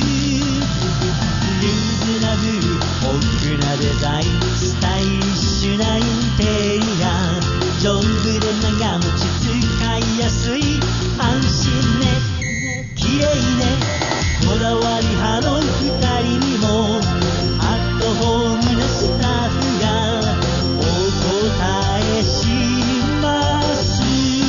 リーズナブル豊富なデザインスタイリッシュなインテリア丈夫で長持ち使いやすい安心ね綺麗ねこだわり派の二人にもアットホームなスタッフがお答えします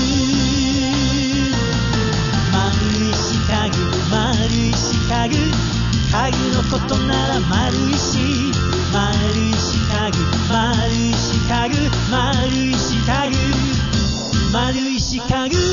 丸石家具丸石家具家具のことなら丸石丸石家具丸石家具丸石家具丸石家具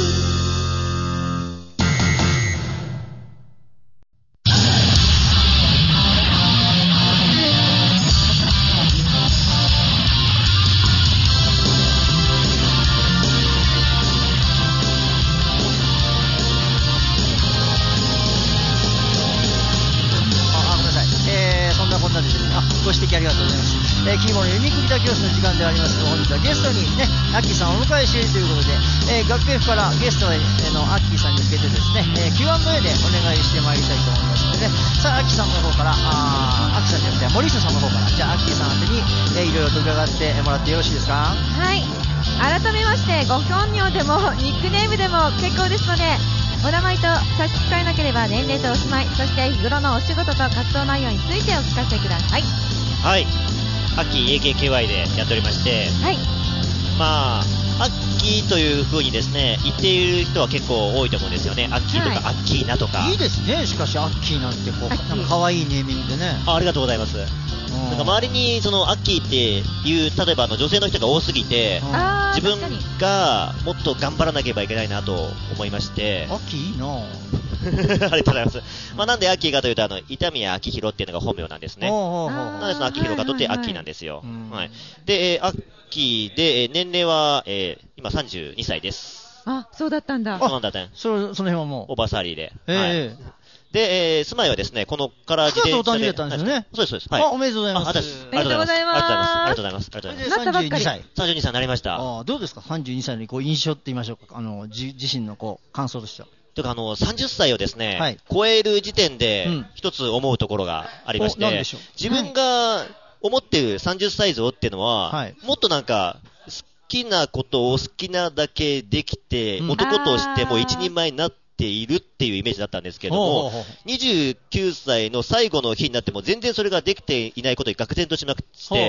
ご指摘ありがとうございます。えー、キーボードのユニークギター教室の時間でありますが、本日はゲストにね、アッキーさんをお迎えしているということで、えー、学園からゲストへのアッキーさんに向けてですね、えー、キューアンドエー でお願いしてまいりたいと思いますのでね、さあ、アッキーさんの方から、あー、アッキーさんじゃなくて、森下さんの方から、じゃあ、アッキーさん宛てに、えー、いろいろと伺ってもらってよろしいですか？ はい。改めまして、ご本名でも、ニックネームでも結構ですので、お名前と差し支えなければ年齢とお住まい、そして日頃のお仕事と活動内容についてお聞かせください。 はい。アッキー エーケーケーワイ でやっておりまして、はい。まあ、アッキーという風にですね、言っている人は結構多いと思うんですよね。アッキーとか、はい、アッキーナとか。 いいですね、しかしアッキーなんてこう、なんか可愛いネーミングでね。 あ、ありがとうございます。なんか周りにそのアッキーっていう例えばあの女性の人が多すぎて、自分がもっと頑張らなければいけないなと思いまして。 アッキーいいなぁ。 ありがとうございます。まあ、なんでアッキーかというとあの板宮明宏っていうのが本名なんですね。なのでそのアッキー宏かとってアッキーなんですよ。はい。で、えー、アッキーで、えー、年齢は、えー、今さんじゅうにさいです。 あ、そうだったんだ。 そうなんだね。 その辺はもうオーバーサーリーで。 えーはいで、えー、住まいはですね、このから自転車で。 くがつお誕生日だったんですよね。 そうです、そうです。はい。 あ、おめでとうございます。 ありがとうございます。 ありがとうございます。ありがとうございます。ありがとうございます。 なったばっかり。 さんじゅうにさい。 さんじゅうにさいになりました。 ああ、どうですか ?さんじゅうにさいのこう印象って言いましょうか。あの、じ自身のこう、感想としては。 というか、あの、さんじゅっさいをですね、はい、超える時点で、一つ思うところがありまして、うん、自分が思っているさんじゅっさい像っていうのは、はい、もっとなんか、好きなことを好きなだけできて、うん、男としても一人前になってているっていうイメージだったんですけども、にじゅうきゅうさいの最後の日になっても全然それができていないことに愕然としまくって、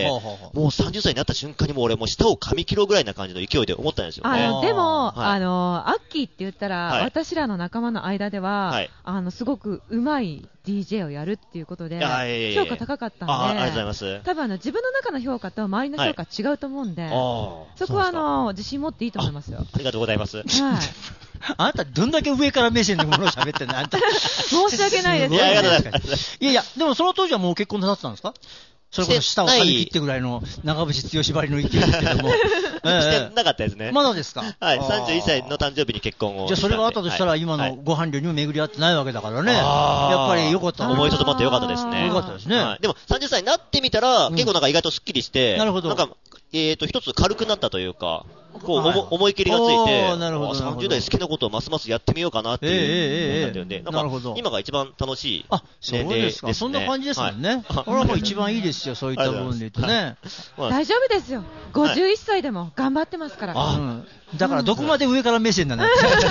もうさんじゅっさいになった瞬間にもう俺もう舌を噛み切ろうぐらいな感じの勢いで思ったんですよね。 あのでも、はい、あの、アッキーって言ったら、はい、私らの仲間の間では、はい、あの、すごく上手い ディージェー をやるっていうことで、評価高かったんで、あ、ありがとうございます。多分あの、自分の中の評価と周りの評価違うと思うんで、はい、そこはあの、自信持っていいと思いますよ。 あ, ありがとうございます。はい。 あなたどんだけ上から目線でものを喋ってんのあんた。 申し訳ないです。 いや、ありがとうございます。 いやいや、でもその当時はもう結婚なさってたんですか？それこそ舌を噛み切ってぐらいの長渕剛ばりの勢いですけども。 してなかったですね。 まだですか？ はい。さんじゅういっさいの誕生日に結婚を。 じゃあそれがあったとしたら今のご伴侶にも巡り合ってないわけだからね。やっぱりよかった。 思いとどまってよかったですね。 よかったですね。 でもさんじゅっさいになってみたら、結構なんか意外とスッキリして、なるほど。なんか、えっと、一つ軽くなったというか、こう、はい、思い切りがついて、なるほどさんじゅう代好きなことをますますやってみようかなっていう思ったんで、なるほど。今が一番楽しい年齢ですね。 そうですか。そんな感じですもんね。これはもう一番いいですよ、そういった部分で言うとね。 大丈夫ですよ。ごじゅういっさいでも頑張ってますから。 うん、だからどこまで上から目線なんだ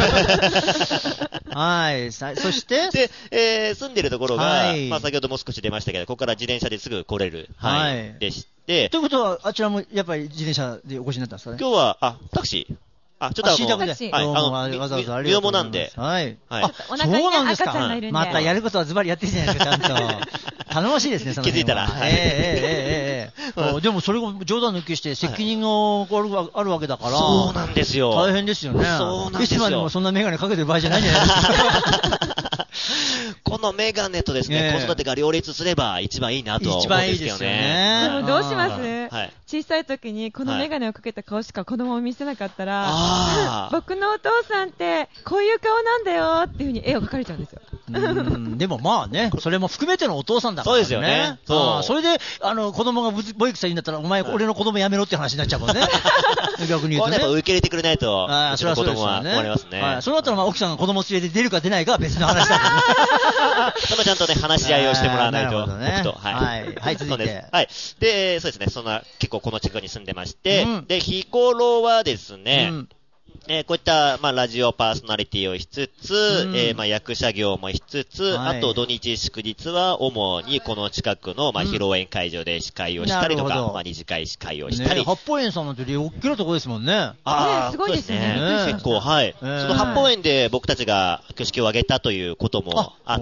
はい。そして、 で、えー、住んでるところが、はい、まあ先ほども少し出ましたけど、ここから自転車ですぐ来れる、はい、はい、でして、 ということは、あちらもやっぱり自転車でお越しになったんですかね？ 今日は、あ、タクシー。あ、ちょっとあの、 タクシーで。はい、あの、わざわざありがとうございます。 身重なんで。 はい。 はい。あ、そうなんですか。 またやることはズバリやってるじゃないですか、ちゃんと。頼もしいですね、その気づいたら。 ええええええ。 でもそれを冗談抜きして責任があるわけだから、 そうなんですよ。 大変ですよね。 そうなんですよ。 いつまでもそんなメガネかけてる場合じゃないんじゃないですか。 このメガネとですね、子育てが両立すれば一番いいなとは思うんですけどね。 でもどうします？小さい時にこのメガネをかけた顔しか子供を見せなかったら、僕のお父さんってこういう顔なんだよっていう風に絵を描かれちゃうんですよ。 うんでもまあね、それも含めてのお父さんだからね。 そうですよね。 そう。それで、あの、子供がボイクさんになったら、お前、俺の子供やめろって話になっちゃうもんね。逆に言うとね。 やっぱ受け入れてくれないと、 あそれはそうですよね。 思われますね。 はい。その後のまあ奥さんが子供連れて出るか出ないかは別の話だけどね。 そのちゃんとね、話し合いをしてもらわないと。 ね。 僕と。 はい。はい、続いて。 はい。で、そうですね、そんな、結構この近くに住んでまして、で、日頃はですね、えー、こういった、まあ、ラジオパーソナリティをしつつ、うん、えー、まあ、役者業もしつつ、はい、あと土日祝日は主にこの近くの、まあ、披露宴会場で司会をしたりとか、うん、まあ、二次会司会をしたり。 ね、八方園さんなんて大きなとこですもんね。 ああ、すごいですね。 ね結構、はい。えー、その八方園で僕たちが挙式を挙げたということもあって、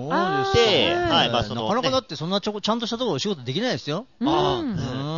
はい、まあ、その、ね。 なかなかだってそんなちょちゃんとしたところお仕事できないですよ。 ああ、うん。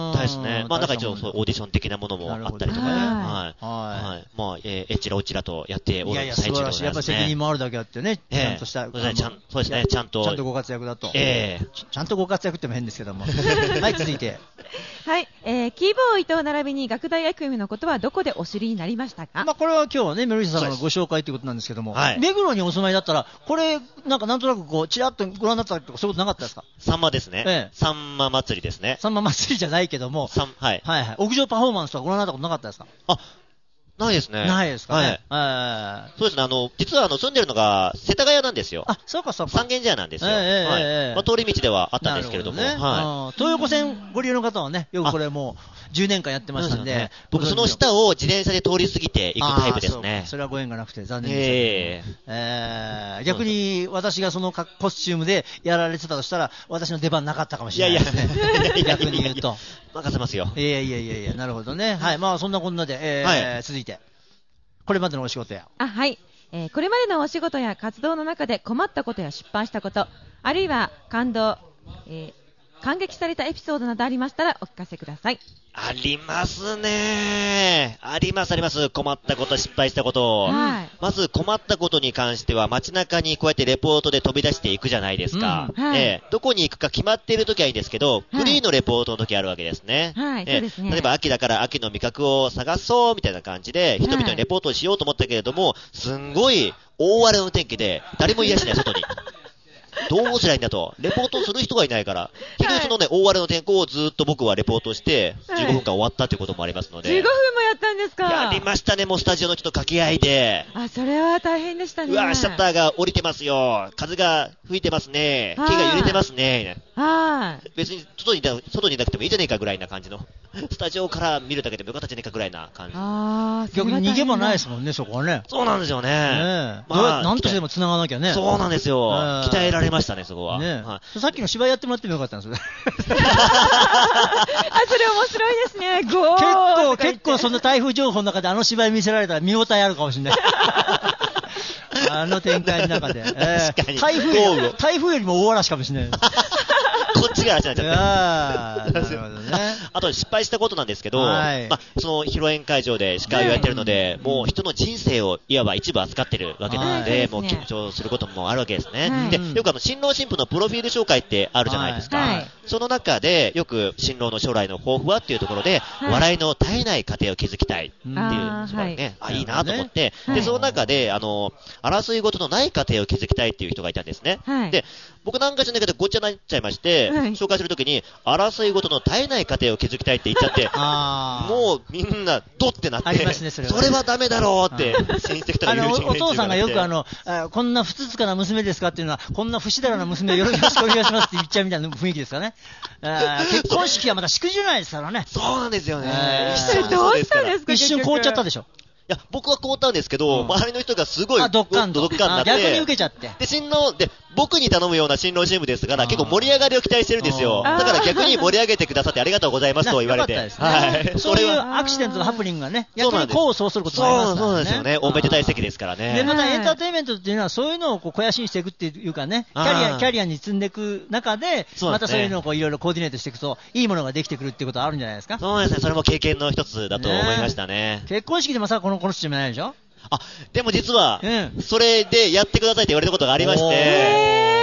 大ですね。まあ、なんか一応、オーディション的なものもあったりとかね。はい。はい。まあ、えー、えちらおちらとやっておる最中でございますね。いやいや、素晴らしい。 やっぱり責任もあるだけあってね、ちゃんとした。 そうですね、ちゃんと。 ちゃんとご活躍だと。 ええ。 ちゃんとご活躍っても変ですけども。はい、続いて。 はい、えー、キーボー伊藤並びに学大エフエムのことはどこでお知りになりましたか？ まあ、これは今日はね、メルリサさんのご紹介ということなんですけども、はい、目黒にお住まいだったら、これ、なんかなんとなくこう、ちらっとご覧になったとか、そういうことなかったですか？ さんまですね。ええ。さんま祭りですね。 さんま祭りじゃないけども、 さん、はい。 はいはい。屋上パフォーマンスとかご覧になったことなかったですか？ あ、ないですね。 ないですかね。 はい。そうですね。あの、実はあの、住んでるのが、世田谷なんですよ。 あ、そうかそうか。 三軒茶屋なんですよ。ええはい。まあ、通り道ではあったんですけれども。ね、 はい。東横線ご利用の方はね、よくこれもう、じゅうねんかんやってましたんで。 僕、その下を自転車で通り過ぎて行くタイプですね。 それはご縁がなくて残念です。ええ。逆に、私がそのコスチュームでやられてたとしたら、私の出番なかったかもしれないですね。いやいや。逆に言うと。 任せますよ。 いやいやいやいや、なるほどね。はい。まあ、そんなこんなで、えー、続いて。これまでのお仕事や。 あ、はい。えー、これまでのお仕事や活動の中で困ったことや失敗したこと、あるいは感動、えー、感激されたエピソードなどありましたらお聞かせください。 ありますね。ありますあります。困ったこと、失敗したこと。はい、まず困ったことに関しては街中にこうやってレポートで飛び出していくじゃないですか。うんはい、えー、どこに行くか決まっているときはいいんですけど、はい、フリーのレポートのときあるわけですね。 はい、えー、そうですね。 例えば秋だから秋の味覚を探そうみたいな感じで、人々にレポートをしようと思ったけれども、はい、すんごい大荒れの天気で誰もいらっしゃいない外に。どうすりゃいいんだと。レポートする人がいないから。結局そのね、大荒れの天候をずっと僕はレポートして、じゅうごふんかん終わったということもありますので。 じゅうごふんもやったんですか？ やりましたね、もうスタジオの人と掛け合いで。 あ、それは大変でしたね。 うわ、シャッターが降りてますよ。風が吹いてますね。木が揺れてますね。はい。別に外にいた、外にいなくてもいいじゃねえかぐらいな感じの。スタジオから見るだけでもよかったじゃねえかぐらいな感じ。 ああ、逆に逃げ場ないですもんね、そこはね。 そうなんですよね。ねまあ、なんとしてでも繋がなきゃね。 そうなんですよ。鍛えられましたね、そこは。ねはい、さっきの芝居やってもらってもよかったんですよ。 あ、それ面白いですね。ゴー結構、結構その台風情報の中であの芝居見せられたら見応えあるかもしれない。あの展開の中で。 えー、確かに。 台風より、台風よりも大嵐かもしれない。 こっちが嵐になっちゃって。 ああ、なるほどね。 あと失敗したことなんですけど、はい、まあ、その披露宴会場で司会をやってるので、はい、もう人の人生をいわば一部扱ってるわけなので、はい、もう緊張することもあるわけですね。はい、で、よくあの、新郎新婦のプロフィール紹介ってあるじゃないですか。はい、その中で、よく新郎の将来の抱負はっていうところで、はい、笑いの絶えない家庭を築きたいっていう、あそこにね、あ、いいなと思って、で、その中で、あの、争い事のない家庭を築きたいっていう人がいたんですね。はい、で、僕なんかじゃないけどごっちゃになっちゃいまして、はい、紹介するときに、争い事の絶えない家庭を築きたいって言っちゃって、もうみんなドってなって、 ありますね、それは。 それはダメだろうって、親戚とか友人がお父さんがよくあの、あこんな不つかな娘ですかっていうのは、こんな不死だらな娘をよろしくお願いしますって言っちゃうみたいな雰囲気ですかね。結婚式はまだ祝辞ないですからね。 そうなんですよね。 どうしたんですか？ 一瞬凍っちゃったでしょ。 いや、僕は凍ったんですけど、うん、周りの人がすごい、 ドッカンドッカンになって。 逆に受けちゃって。 で、新郎、で、 僕に頼むような新郎新婦ですから、結構盛り上がりを期待してるんですよ。だから逆に盛り上げてくださってありがとうございますと言われて。 はい。そういうアクシデントのハプニングがね、逆にこうそうすることもありますからね。 そうなんですよね。おめでたい席ですからね。 で、またエンターテインメントっていうのはそういうのをこう肥やしにしていくっていうかね、キャリア、キャリアに積んでいく中で、またそういうのをこういろいろコーディネートしていくと、いいものができてくるっていうことはあるんじゃないですか。 そうですね。それも経験の一つだと思いましたね。 結婚式でもさ、この、この人じゃないでしょ？ あ、でも実は、それでやってくださいって言われたことがありまして、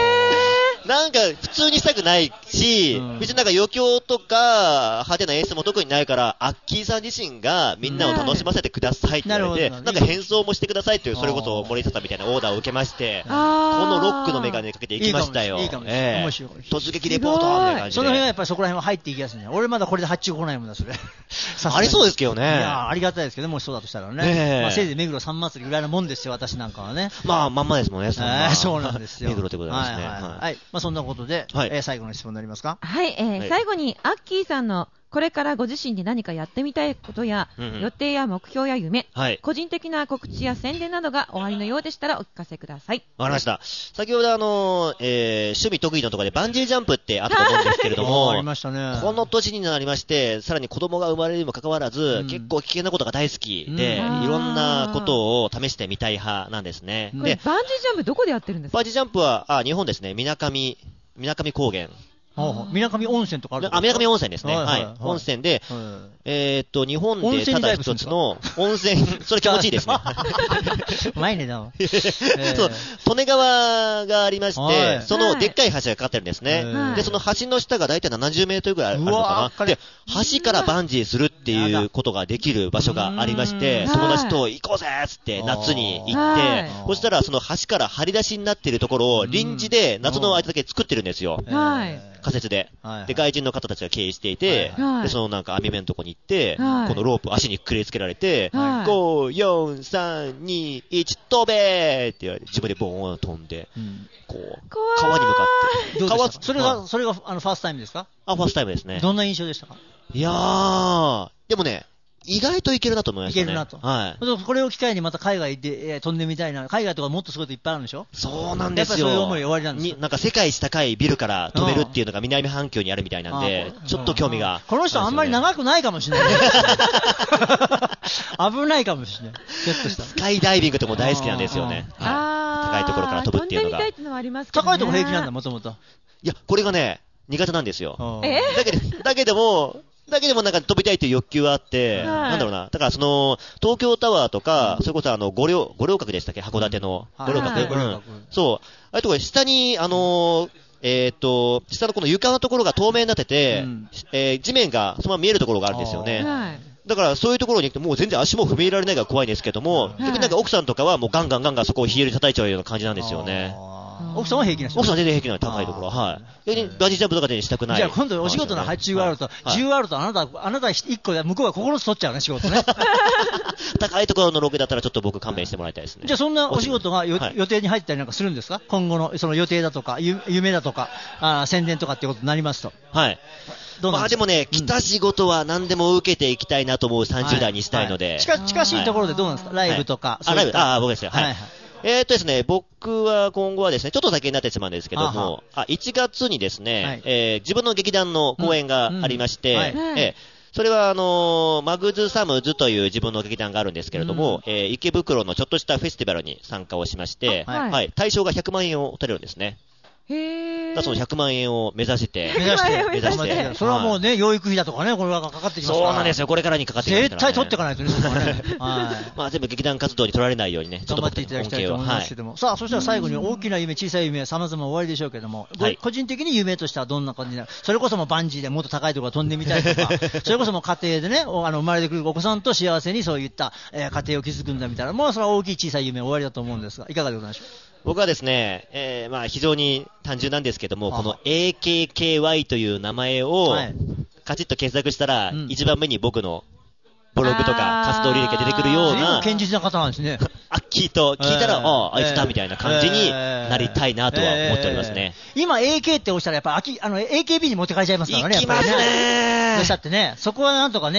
なんか普通にしたくないし、うん、別になんか余興とか派手な演出も特にないから、アッキーさん自身がみんなを楽しませてくださいって言われて、うん、なんか変装もしてくださいっていう、それこそ森下さんみたいなオーダーを受けまして、このロックのメガネかけていきましたよ。 いいかもしれない。面白い。 突撃レポートみたいな感じで。 その辺はやっぱりそこら辺は入っていきやすいね。俺まだこれで発注来ないもんだ、それ。 ありそうですけどね。いや、ありがたいですけど、もしそうだとしたらね。えー、まあ、せいぜい目黒三祭りぐらいのもんですよ、私なんかはね。 まあ、まんまですもんね、そんな。 えー、そうなんですよ。 目黒でございますね。 はいはいはい。はい、まあ、そんなことで、はい、えー、最後の質問になりますか？ はい、えーはい、最後にアッキーさんのこれからご自身で何かやってみたいことや、うんうん、予定や目標や夢、はい、個人的な告知や宣伝などがおありのようでしたらお聞かせください。 わかりました。先ほどあの、えー、趣味得意のところでバンジージャンプってあったと思うんですけれども、 ありましたね。 この年になりまして、さらに子供が生まれるにもかかわらず、うん、結構危険なことが大好きで、うん、いろんなことを試してみたい派なんですね。 で、バンジージャンプどこでやってるんですか？ バンジージャンプは、あ、日本ですね、水上、水上高原。 水上温泉とかあるんですか？ あ、水上温泉ですね。はい、はいはい、温泉で、はい、えー、っと、日本でただ一つの温泉、それ気持ちいいですね。 前ねだわ。 えー、そう、利根川がありまして、はい、そのでっかい橋がかかってるんですね。はい、で、その橋の下がだいたいななじゅうメートルぐらいあるのかな。で、橋からバンジーするっていうことができる場所がありまして、友達と行こうぜーっつって夏に行って、そしたらその橋から張り出しになっているところを臨時で夏の間だけ作ってるんですよ。 はい。 仮設で、はいはい。で、外人の方たちが経営していて、はい、で、そのなんか網目のとこに行って、はい、このロープ足にくくりつけられて、はい、ご、よん、さん、に、いち、飛べーって言われて、自分でボーンと飛んで、うん、こう、川に向かって。 どうですか？それが、それが、あの、ファーストタイムですか？ あ、ファーストタイムですね。 どんな印象でしたか？ いやー、でもね、意外といけるなと思いましたね。いけるなと。はい。 これを機会にまた海外で、えー、飛んでみたいな。海外とかもっとすごいこといっぱいあるんでしょ？ そうなんですよ。 やっぱりそういう思い終わりなんですよ。 なんか世界一高いビルから飛べるっていうのが南半球にあるみたいなんで、ちょっと興味が、ね。 この人あんまり長くないかもしれない。危ないかもしれない。ちょっとした。 スカイダイビングっても大好きなんですよね。はい。高いところから飛ぶっていうのが。 飛んでみたいっていうのはありますけどね。 高いところ平気なんだ、もともと。 いや、これがね、苦手なんですよ。 えだけど、だけども、だけでもなんか飛びたいという欲求はあって、はい、なんだろうな。だからその、東京タワーとか、うん、それこそあの、五稜、五稜郭でしたっけ？函館の。五稜郭、うん、そう。ああいうところ下に、あのー、えー、っと、下のこの床のところが透明になってて、うん、えー、地面がそのまま見えるところがあるんですよね。はい、だからそういうところに行くともう全然足も踏み入れられないから怖いんですけども、はい、逆になんか奥さんとかはもうガンガンガンガンそこをヒール叩いちゃうような感じなんですよね。 奥さんは平気な人？ 奥さんは全然平気なの、高いところは。はい。で、バンジージャンプとかでしたくない。 じゃあ今度お仕事の発注があると、じゅうあるとあなた、あなたいっこで向こうがここのつ取っちゃうね、仕事ね。 高いところのロケだったらちょっと僕勘弁してもらいたいですね。 じゃあそんなお仕事が予定に入ったりなんかするんですか？今後のその予定だとか、夢だとか、あ宣伝とかってことになりますと。 はい。まあでもね、来た仕事は何でも受けていきたいなと思うさんじゅう代にしたいので。 近しいところでどうなんですか？ライブとか。 あ、ライブ、あ、僕ですよ。はい。えーっとですね、僕は今後はですね、ちょっと先になってしまうんですけども、あ、いちがつにですね、はい、えー、自分の劇団の公演がありまして、うんうんはい、えー、それはあのー、マグズサムズという自分の劇団があるんですけれども、うん、えー、池袋のちょっとしたフェスティバルに参加をしまして、はい、はい、対象がひゃくまんえんを取れるんですね。 へー。 だそのひゃくまんえんを目指して、 目指して、目指して、それはもうね、養育費だとかね、これがかかってきますから。 そうなんですよ、これからにかかってきますから、ね。 絶対取っていかないとね、そこはね。 はい。まあ全部劇団活動に取られないようにね、 ちょっと頑張っていただきたいと思いますけども。はい、さあ、そしたら最後に大きな夢、小さい夢、様々おありでしょうけども、はい、個人的に夢としてはどんな感じになる？それこそもバンジーでもっと高いところ飛んでみたいとか、それこそも家庭でね、あの生まれてくるお子さんと幸せにそういった、えー、家庭を築くんだみたいな、もうそれは大きい小さい夢おありだと思うんですが、いかがでございましょう？ 僕はですね、えー、まあ非常に単純なんですけども、この エーケーケーワイ という名前をカチッと検索したら、一番目に僕のブログとか活動履歴が出てくるような、 堅実な方なんですね。 アッキーと聞いたら、ああ、あいつだみたいな感じになりたいなとは思っておりますね。 今 エーケー っておっしゃらやっぱあきあの エーケービー に持ってかれちゃいますからね。 行きますね。 どうしたってね、そこはなんとかね。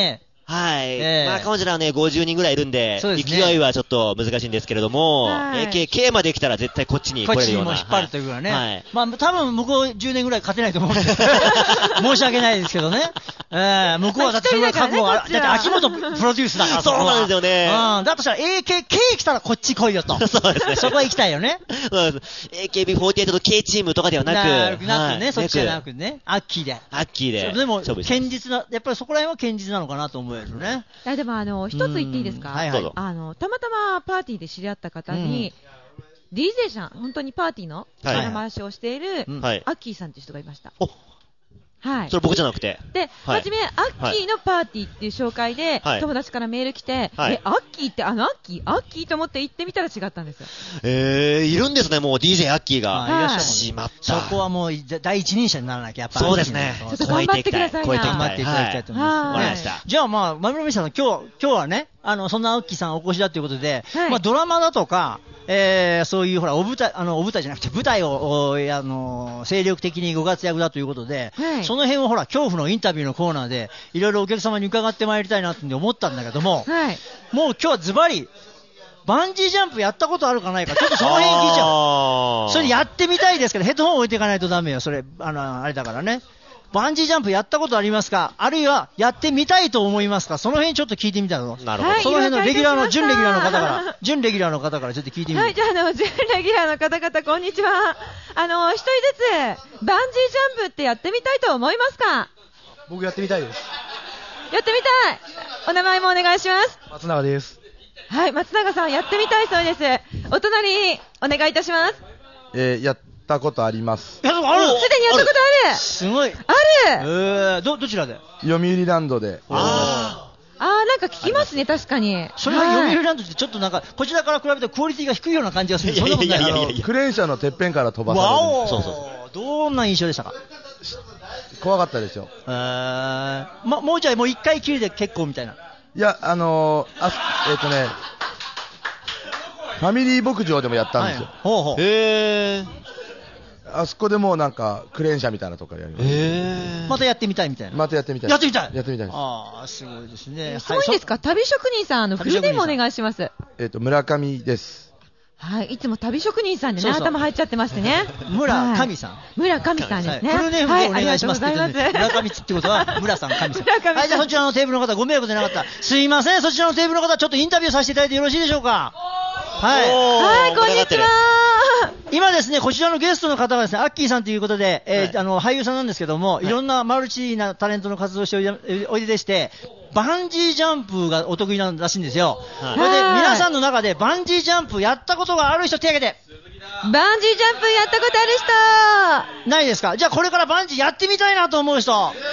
はい。えー、まあ、彼女らはね、ごじゅうにんぐらいいるんで、でね、勢いはちょっと難しいんですけれども、エーケーケー まで来たら絶対こっちに来れるような。 こっちにも引っ張るというかね。はい。まあ、多分向こうじゅうねんぐらい勝てないと思うんで、申し訳ないですけどね。えー、向こうはだってそれは覚悟、だって秋元プロデュースだから。 そうなんですよね。 うん。だとしたら エーケーケー 来たらこっち来いよと。そうですね。そこは行きたいよね。 そうです。エーケービーフォーティーエイト と K チームとかではなく。 なく、なくね、そっちじゃなくね。アッキーで。 アッキーで。 でも、堅実な、やっぱりそこら辺は堅実なのかなと思えるね。 でもあの一つ言っていいですか、はいはい、あのたまたまパーティーで知り合った方に、うん、ディージェー さん、本当にパーティーの力回しをしている、はい、アッキーさんという人がいました。はい、 それ僕じゃなくて。 で、はい、初め、アッキーのパーティーっていう紹介で、はい、友達からメール来て、はい、え、アッキーってあのアッキーアッキーと思って行ってみたら違ったんですよ。 えー、いるんですね、もう ディージェー アッキーが。 はい、いらっしゃる。しまった。そこはもう第一人者にならなきゃ、やっぱそうですね。 ちょっと頑張ってくださいな。 頑張っていただきたいと思います。わかりました。じゃあまあ、まみろみさん、今日、今日はね、あの、そんなアッキーさんお越しだということで、はい、まあドラマだとか、えー、そういうほらお舞台あのお舞台じゃなくて舞台をあの精力的にご活躍だということで、はい、その辺をほら恐怖のインタビューのコーナーでいろいろお客様に伺ってまいりたいなって思ったんだけども、はい、もう今日はズバリバンジージャンプやったことあるかないかちょっとその辺聞いちゃう。それやってみたいですけどヘッドホン置いていかないとダメよ。それあのあれだからね。バンジージャンプやったことありますか、あるいはやってみたいと思いますか、その辺ちょっと聞いてみたの。 なるほど。 その辺のレギュラーの、準レギュラーの方から、準レギュラーの方からちょっと聞いてみて。 はい、じゃあ、あの、準レギュラーの方々、こんにちは。あの、一人ずつ、バンジージャンプってやってみたいと思いますか？ 僕やってみたいです。 やってみたい。お名前もお願いします。 松永です。 はい、松永さん、やってみたいそうです。お隣、お願いいたします。 えー、やったことあります。 やったことある。 すでにやったことある。 すごい。ある。 えー、ど、どちらで？ 読売ランドで。 ああ。あー、なんか聞きますね、確かに。 それは読売ランドってちょっとなんか、こちらから比べてクオリティが低いような感じがする。そんなことない。 あの、クレーン車のてっぺんから飛ばされる。 わお。そうそう。どんな印象でしたか？ 怖かったですよ。 えー、ま、もうじゃあもう一回きりで結構みたいな。 いや、あのー、あ、えっ、ー、とね、ファミリー牧場でもやったんですよ。はい、 ほうほう。 へー。あそこでもうなんかクレーン車みたいなところやります。 へー。またやってみたいみたいな。 またやってみたい。 やってみたい。 やってみたいです。 ああ、すごいですね。 すごいですか。旅職人さん、あのフルネームお願いします。 えっ、ー、と村上です。 はい、いつも旅職人さんでね、そうそう頭入っちゃってましてね。 村上さん。 村上さんですね。 フルネームでお願いしますって言ってね。村上ってことは村さん、上さん。はい、じゃあそちらのテーブルの方ご迷惑でなかった。すいません、そちらのテーブルの方ちょっとインタビューさせていただいてよろしいでしょうか。はい。 はい、こんにちは。 今ですね、こちらのゲストの方がですね、アッキーさんということで、えーはい、あの俳優さんなんですけども、はい、いろんなマルチなタレントの活動をしておいででして、バンジージャンプがお得意なんらしいんですよ。はい、それで皆さんの中でバンジージャンプやったことがある人手挙げて。 バンジージャンプやったことある人ないですか？じゃあこれからバンジーやってみたいなと思う人。はい、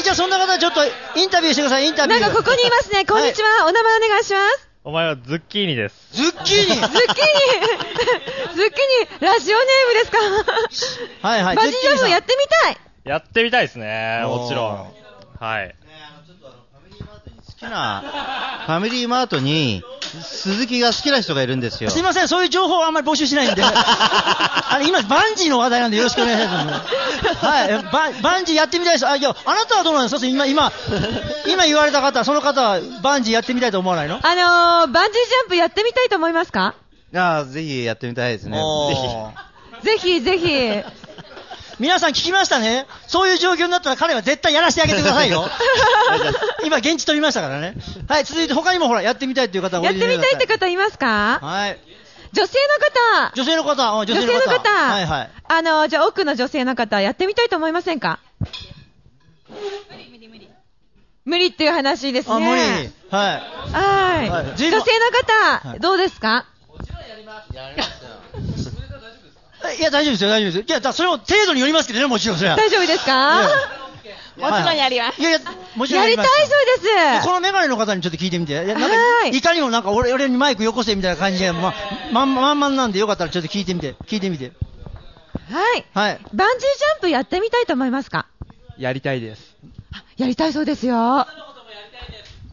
じゃあそんな方ちょっとインタビューしてください。インタビュー。 なんかここにいますね。こんにちは。はい、お名前お願いします。 お前はズッキーニです。 ズッキーニズッキーニズッキーニラジオネームですか？はいはい。バンジージャンプやってみたい。 やってみたいですね。もちろん。はい。 好きなファミリーマートに鈴木が好きな人がいるんですよ。 すいません、そういう情報はあんまり募集しないんであれ今バンジーの話題なんでよろしくお願いしますはいバ、バンジーやってみたいです。あ、いや、あなたはどうなんですか？今今今言われた方、その方はバンジーやってみたいと思わないの？ あのー、バンジージャンプやってみたいと思いますか？ ああ、ぜひやってみたいですね。 ぜひぜひぜひ皆さん聞きましたね。そういう状況になったら彼は絶対やらせてあげてくださいよ今現地取りましたからね。はい、続いて他にもほらやってみたいという方がやってみたいって方いますか？ はい。 女性の方女性の方女性の方女性の方はいはい。 あのじゃあ奥の女性の方やってみたいと思いませんか？無理無理無理無理っていう話ですね。 あ、無理。はいはい、はい、女性の方、はい、どうですか？もちろんやります。やりますよいや、大丈夫ですよ、大丈夫ですよ。いや、だそれも程度によりますけどね、もちろんそれは。 大丈夫ですか？もちろんやります。いやいや、もちろんやります。やりたいそうです。 このメガネの方にちょっと聞いてみて。なんかいかにもなんか俺、俺にマイクよこせみたいな感じで、ま、まんまんまんなんでよかったらちょっと聞いてみて、聞いてみて。 はい。はい。バンジージャンプやってみたいと思いますか？ やりたいです。 やりたいそうですよ。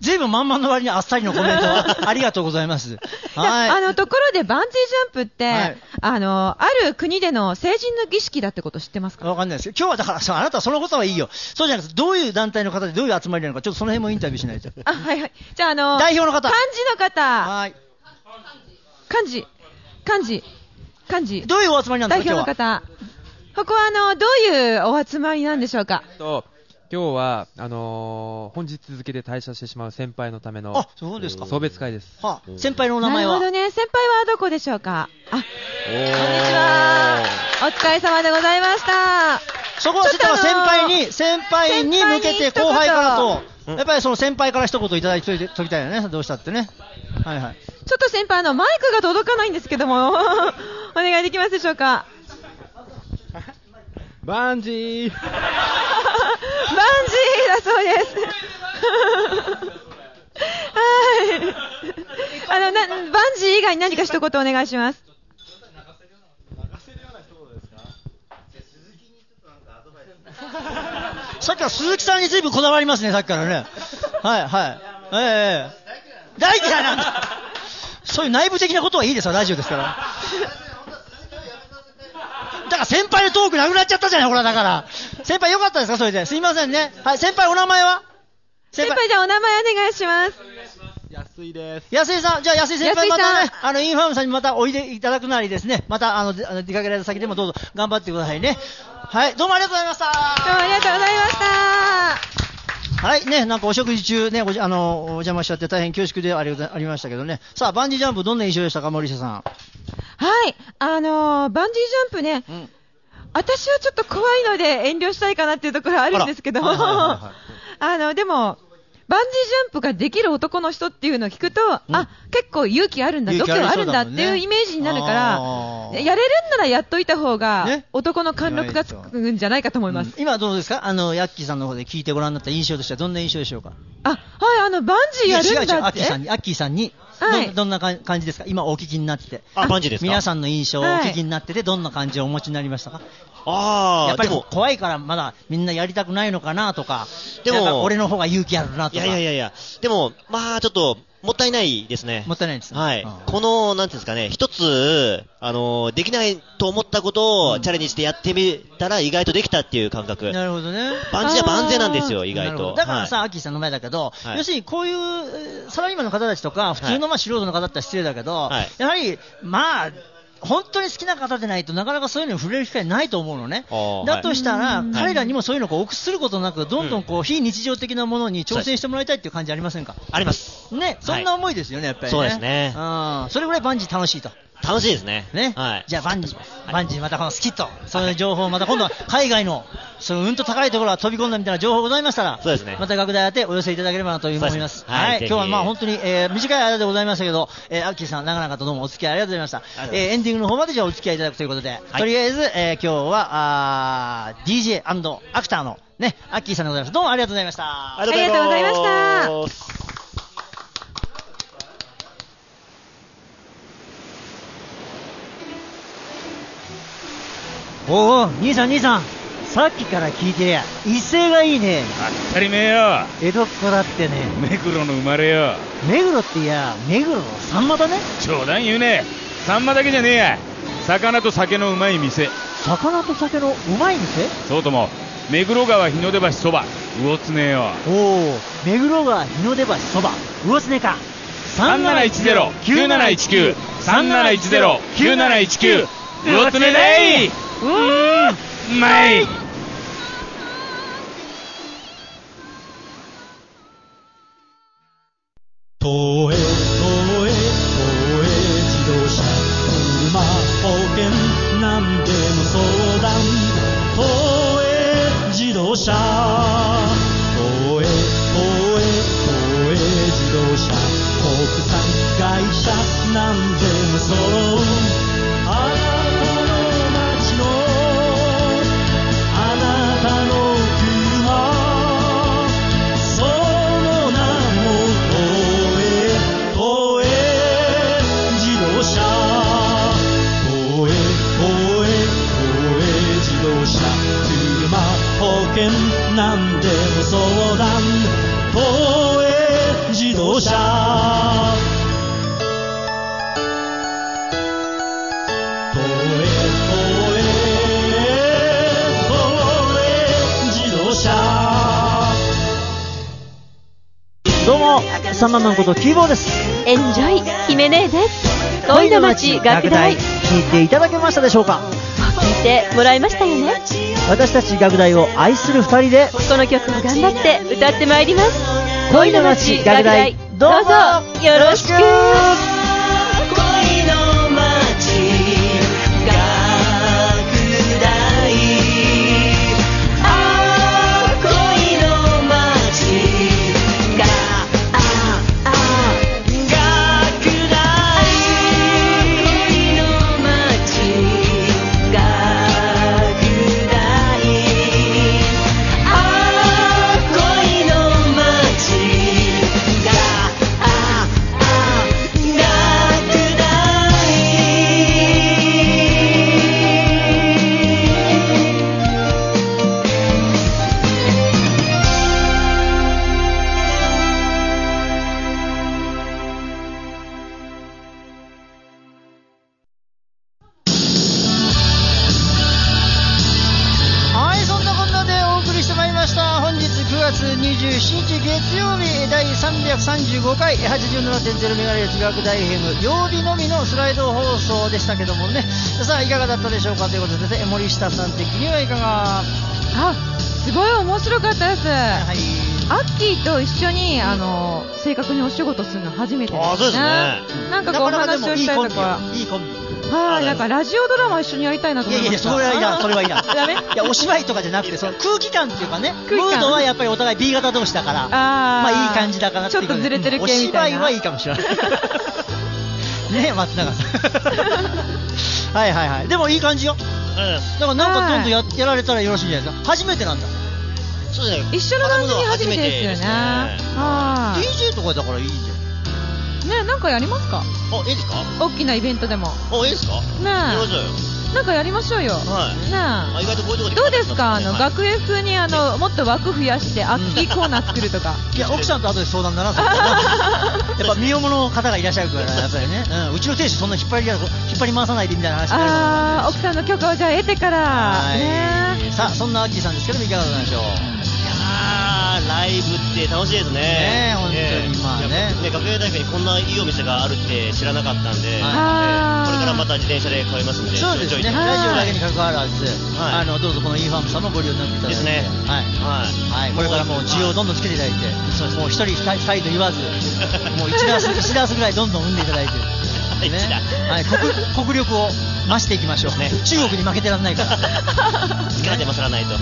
ずいぶん満々の割にあっさりのコメントありがとうございます。はい。 あの、ところでバンジージャンプって、はい、あの、ある国での成人の儀式だってこと知ってますか？ わかんないですけど、今日はだからさ、あなたはそのことはいいよ。そうじゃなくて、どういう団体の方でどういう集まりなのか、ちょっとその辺もインタビューしないと。 あ、はいはい。じゃあ、あの、 代表の方。 漢字の方。 はい。 漢字。漢字。漢字。 どういうお集まりなんですか？ 代表の方。ここは、あの、どういうお集まりなんでしょうか？ と今日はあのー、本日付で退社してしまう先輩のためのあ、そうですか。 送別会です。 はあ、先輩のお名前は？ なるほどね。先輩はどこでしょうか？あ、こんにちは。お疲れ様でございました。 そこは先輩に先輩に向けて後輩からと、やっぱりその先輩から一言いただいておきたいよね。どうしたってね。はいはい。 ちょっと先輩、あのマイクが届かないんですけどもお願いできますでしょうか？ バンジーバンジーだそうですはいあのなバンジー以外に何か一言お願いします。 さっきから鈴木さんに随分こだわりますね、さっきからね。はいはいええー、大嫌いなんだそういう内部的なことはいいですよ、ラジオですから。だから先輩のトークなくなっちゃったじゃない、ほら。だから先輩よかったですか、それで。すいませんね。はい、先輩お名前は？ 先輩、じゃあお名前お願いします。 安井です。 安井さん、じゃあ安井先輩またね、あのインファームさんにまたおいでいただくなりですね、またあの出かけられた先でもどうぞ頑張ってくださいね。はい、どうもありがとうございました。 どうもありがとうございました。 はいね、なんかお食事中ね、おじあのお邪魔しちゃって大変恐縮でありありましたけどね。さあ、バンジージャンプどんな印象でしたか、森下さん。 はい、あのー、バンジージャンプね、うん、私はちょっと怖いので遠慮したいかなっていうところはあるんですけど、あのでもバンジージャンプができる男の人っていうのを聞くと、うん、あ、結構勇気あるんだ、度胸あるんだっていうイメージになるから、ね、やれるんならやっといた方が、ね、男の貫禄がつくんじゃないかと思います。 うん、今どうですか、あのヤッキーさんの方で聞いてごらんになった印象としてはどんな印象でしょうか。 あ、はい、あのバンジーやるんだって。違う違う、 アッキーさんに、アッキーさんに、はい、ど, どんな感じですか、今お聞きになってて。 あ、バンジーですか。 皆さんの印象をお聞きになってて、どんな感じをお持ちになりましたか。 ああ、 やっぱり怖いからまだみんなやりたくないのかなとか、でも俺の方が勇気あるなとか。 いやいやいや、でもまあちょっともったいないですね。 もったいないですね。 はい。うん、このなんていうんですかね、一つあのできないと思ったことをチャレンジしてやってみたら意外とできたっていう感覚。 なるほどね。 バンジーは万全なんですよ、意外と。 だからさ、はい、アッキーさんの前だけど、はい、要するにこういうサラリーマンの方たちとか普通のまあ素人の方だったら失礼だけど、はい、やはりまあ本当に好きな方でないとなかなかそういうのに触れる機会ないと思うのね。だとしたら、はい、彼らにもそういうのを臆することなくどんどんこう、うん、非日常的なものに挑戦してもらいたいっていう感じありませんか。 ありますね、そんな思いですよね、やっぱりね。 そうですね。 うん、それぐらいバンジー楽しいと。 楽しいですね。 ね。はい。じゃあバンジー、バンジーまたこのスキット、そういう情報また今度は海外のそのうんと高いところが飛び込んだみたいな情報ございましたら、 そうですね。 また楽台宛てお寄せいただければなというふうに思います。はい。今日はまあ本当に、えー、短い間でございましたけど、えー、アッキーさん長々とどうもお付き合いありがとうございました。えー、エンディングの方までじゃあお付き合いいただくということで、はい、とりあえず、えー、今日はあー ディージェー& アクターのねアッキーさんでございます。どうもありがとうございました。 ありがとうございました。 おお、兄さん兄さん、さっきから聞いてりゃ威勢がいいね。 当たり前よ。 江戸っ子だってね。 目黒の生まれよ。 目黒っていや目黒のサンマだね。 冗談言うね。サンマだけじゃねえや、魚と酒のうまい店。 魚と酒のうまい店。 そうとも目黒川日の出橋そば魚常よ。 おお、目黒川日の出橋そば魚常か。 さんなないちゼロ きゅうなないちきゅう さんなないちゼロ きゅうなないちきゅう魚常でい。うーん、うまい。 東映東映東映自動車車保険何でも相談東映自動車東映東映東映自動車国産会社何でも揃うあなどうもサンママンことキーボーです。 エンジョイ姫姉です。恋の街楽大、 聞いていただけましたでしょうか。 聞いてもらいましたよね。 私たち楽大を愛するふたりでこの曲を頑張って歌ってまいります。 恋の街楽大、どうぞよろしく。 さんじゅうごかい はちじゅうななてんゼロ メガヘルツ楽大 エフエム 曜日のみのスライド放送でしたけどもね。さあいかがだったでしょうかということで、ね、森下さん的にはいかが。 あ、すごい面白かったです、はい、アッキーと一緒にあの正確にお仕事するの初めてですね。 あ、そうですね。 なんかこうお話をしたりとか、 いいコンビ、 はい、なんかラジオドラマ一緒にやりたいなと思いました。 いやいや、それはいらん、それはいらん。 ダメ？ いや、お芝居とかじゃなくて、その空気感っていうかね、ムードはやっぱりお互い B 型同士だから、あまあいい感じだからっていう。 ちょっとずれてる系みたいな。 お芝居はいいかもしれない。ねえ、松永さん。はいはいはい。でもいい感じよ。だからなんかどんどん や, やられたらよろしいんじゃないですか。初めてなんだ。 そうですね。 一緒の番組初めてですよね。 はい。ディージェー とかだからいいじゃん。 ね、なんかやりますか。 あ、いいですか。 大きなイベントでも。 あ、いいですか。 ね、やりましょうよ。 なんかやりましょうよ。 はい。 ねあ、意外とこういうところでどうですか、あの、はい、学園風にあのもっと枠増やしてアッキーコーナー作るとか。 いや、奥さんと後で相談ならず。やっぱ身重の方がいらっしゃるから、やっぱりね。うん、うちの亭主そんな引っ張り引っ張り回さないでみたいな話になる。 ああ、奥さんの許可をじゃあ得てから。はい。 ね、さあ、そんなアッキーさんですけどもいかがなんでしょう。 ライブって楽しいですね。 ね、本当に、まあね。 ね、学園大学にこんないいお店があるって知らなかったんで、はい、これからまた自転車で通いますんで。 そうですね。ラジオだけに関わらず、はい、あのどうぞこのインファームさんもご利用になっていただいて。ですね。はいはいはい。これからもう需要をどんどんつけていただいて、もう一人二人と言わず、もう一ダース一ダースぐらいどんどん生んでいただいて。ね、はい、国, 国力を増していきましょうね。中国に負けてらんないから力で勝らないと。はい、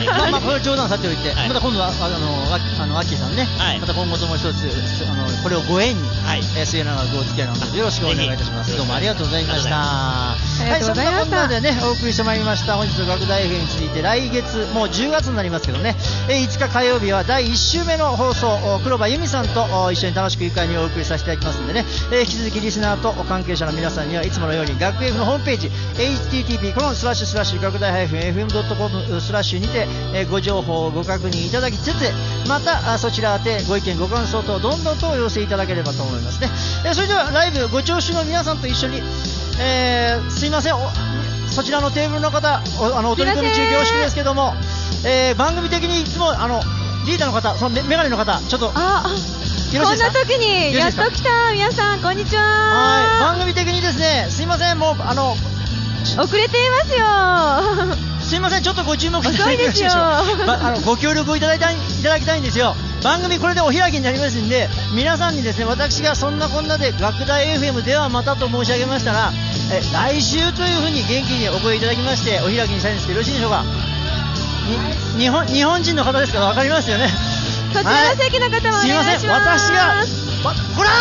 まあまあこれは冗談さておいて、はい、また今度はあのあのアッキーさんね、はい、また今後とも一つあのこれをご縁に、はい、末永くお付き合いのほどよろしくお願いいたします。どうもありがとうございました。はい、そんなこんなでねお送りしてまいりました本日の学大 エフエム について、来月もうじゅうがつになりますけどね、いつか火曜日はだいいっ週目の放送、黒羽由美さんと一緒に楽しく愉快にお送りさせていただきますんでね、引き続きリスナーと関係者の皆さんにはいつものように学 F のホームページ エイチティーティーピーコロンスラッシュスラッシュ学大 エフエムドットコム スラッシュにてご情報をご確認いただきつつ、またそちら宛てご意見ご感想等どんどんとお寄せいただければと思いますね。それではライブご聴取の皆さんと一緒に、えー、すいません、そちらのテーブルの方 お, あのお取り込み中恐縮ですけども、えー、番組的にいつもあのリーダーの方、そのメガネの方、ちょっとああこんな時にやっと来た。皆さんこんにちは。 はい、番組的にですね、すいません、もうあの遅れていますよ。 すいません、ちょっとご注目いただいてよろしいでしょうか。ま、あのご協力をいただいたいただきたいんですよ。番組これでお開きになりますんで、皆さんにですね、私がそんなこんなで学大 エフエム ではまたと申し上げましたら、え来週というふうに元気にお声いただきましてお開きにしたいんですけどよろしいでしょうか。に日本日本人の方ですから分かりますよね。 こちらの席の方もお願いします。すいません、 私がほら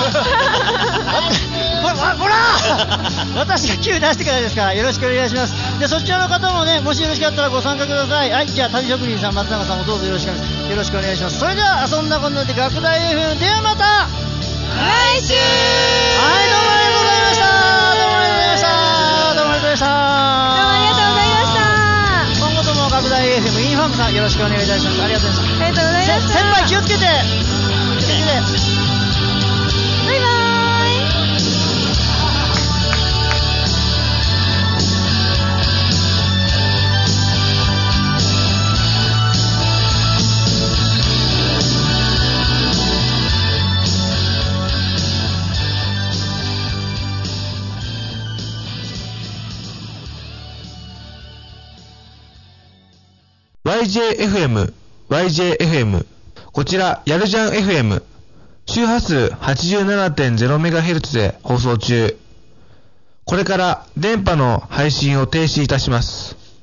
ほら私がキュー出してからですからよろしくお願いします。でそちらの方もね、もしよろしかったらご参加ください。はい、じゃあ旅職人さん、松永さんもどうぞよろしくよろしくお願いします。それではそんなこんなで学大 エフエム ではまた来週。 はい、どうもありがとうございました。どうもありがとうございました。どうもありがとうございました。 どうもありがとうございました。 今後とも学大 エフエム インファームさんよろしくお願いいたします。ありがとうございました。 ありがとうございました。 先輩気をつけて。 バイバイ。 ワイジェーエフエム、ワイジェーエフエム。こちら、やるじゃん エフエム。周波数 はちじゅうななてんゼロメガヘルツ で放送中。これから電波の配信を停止いたします。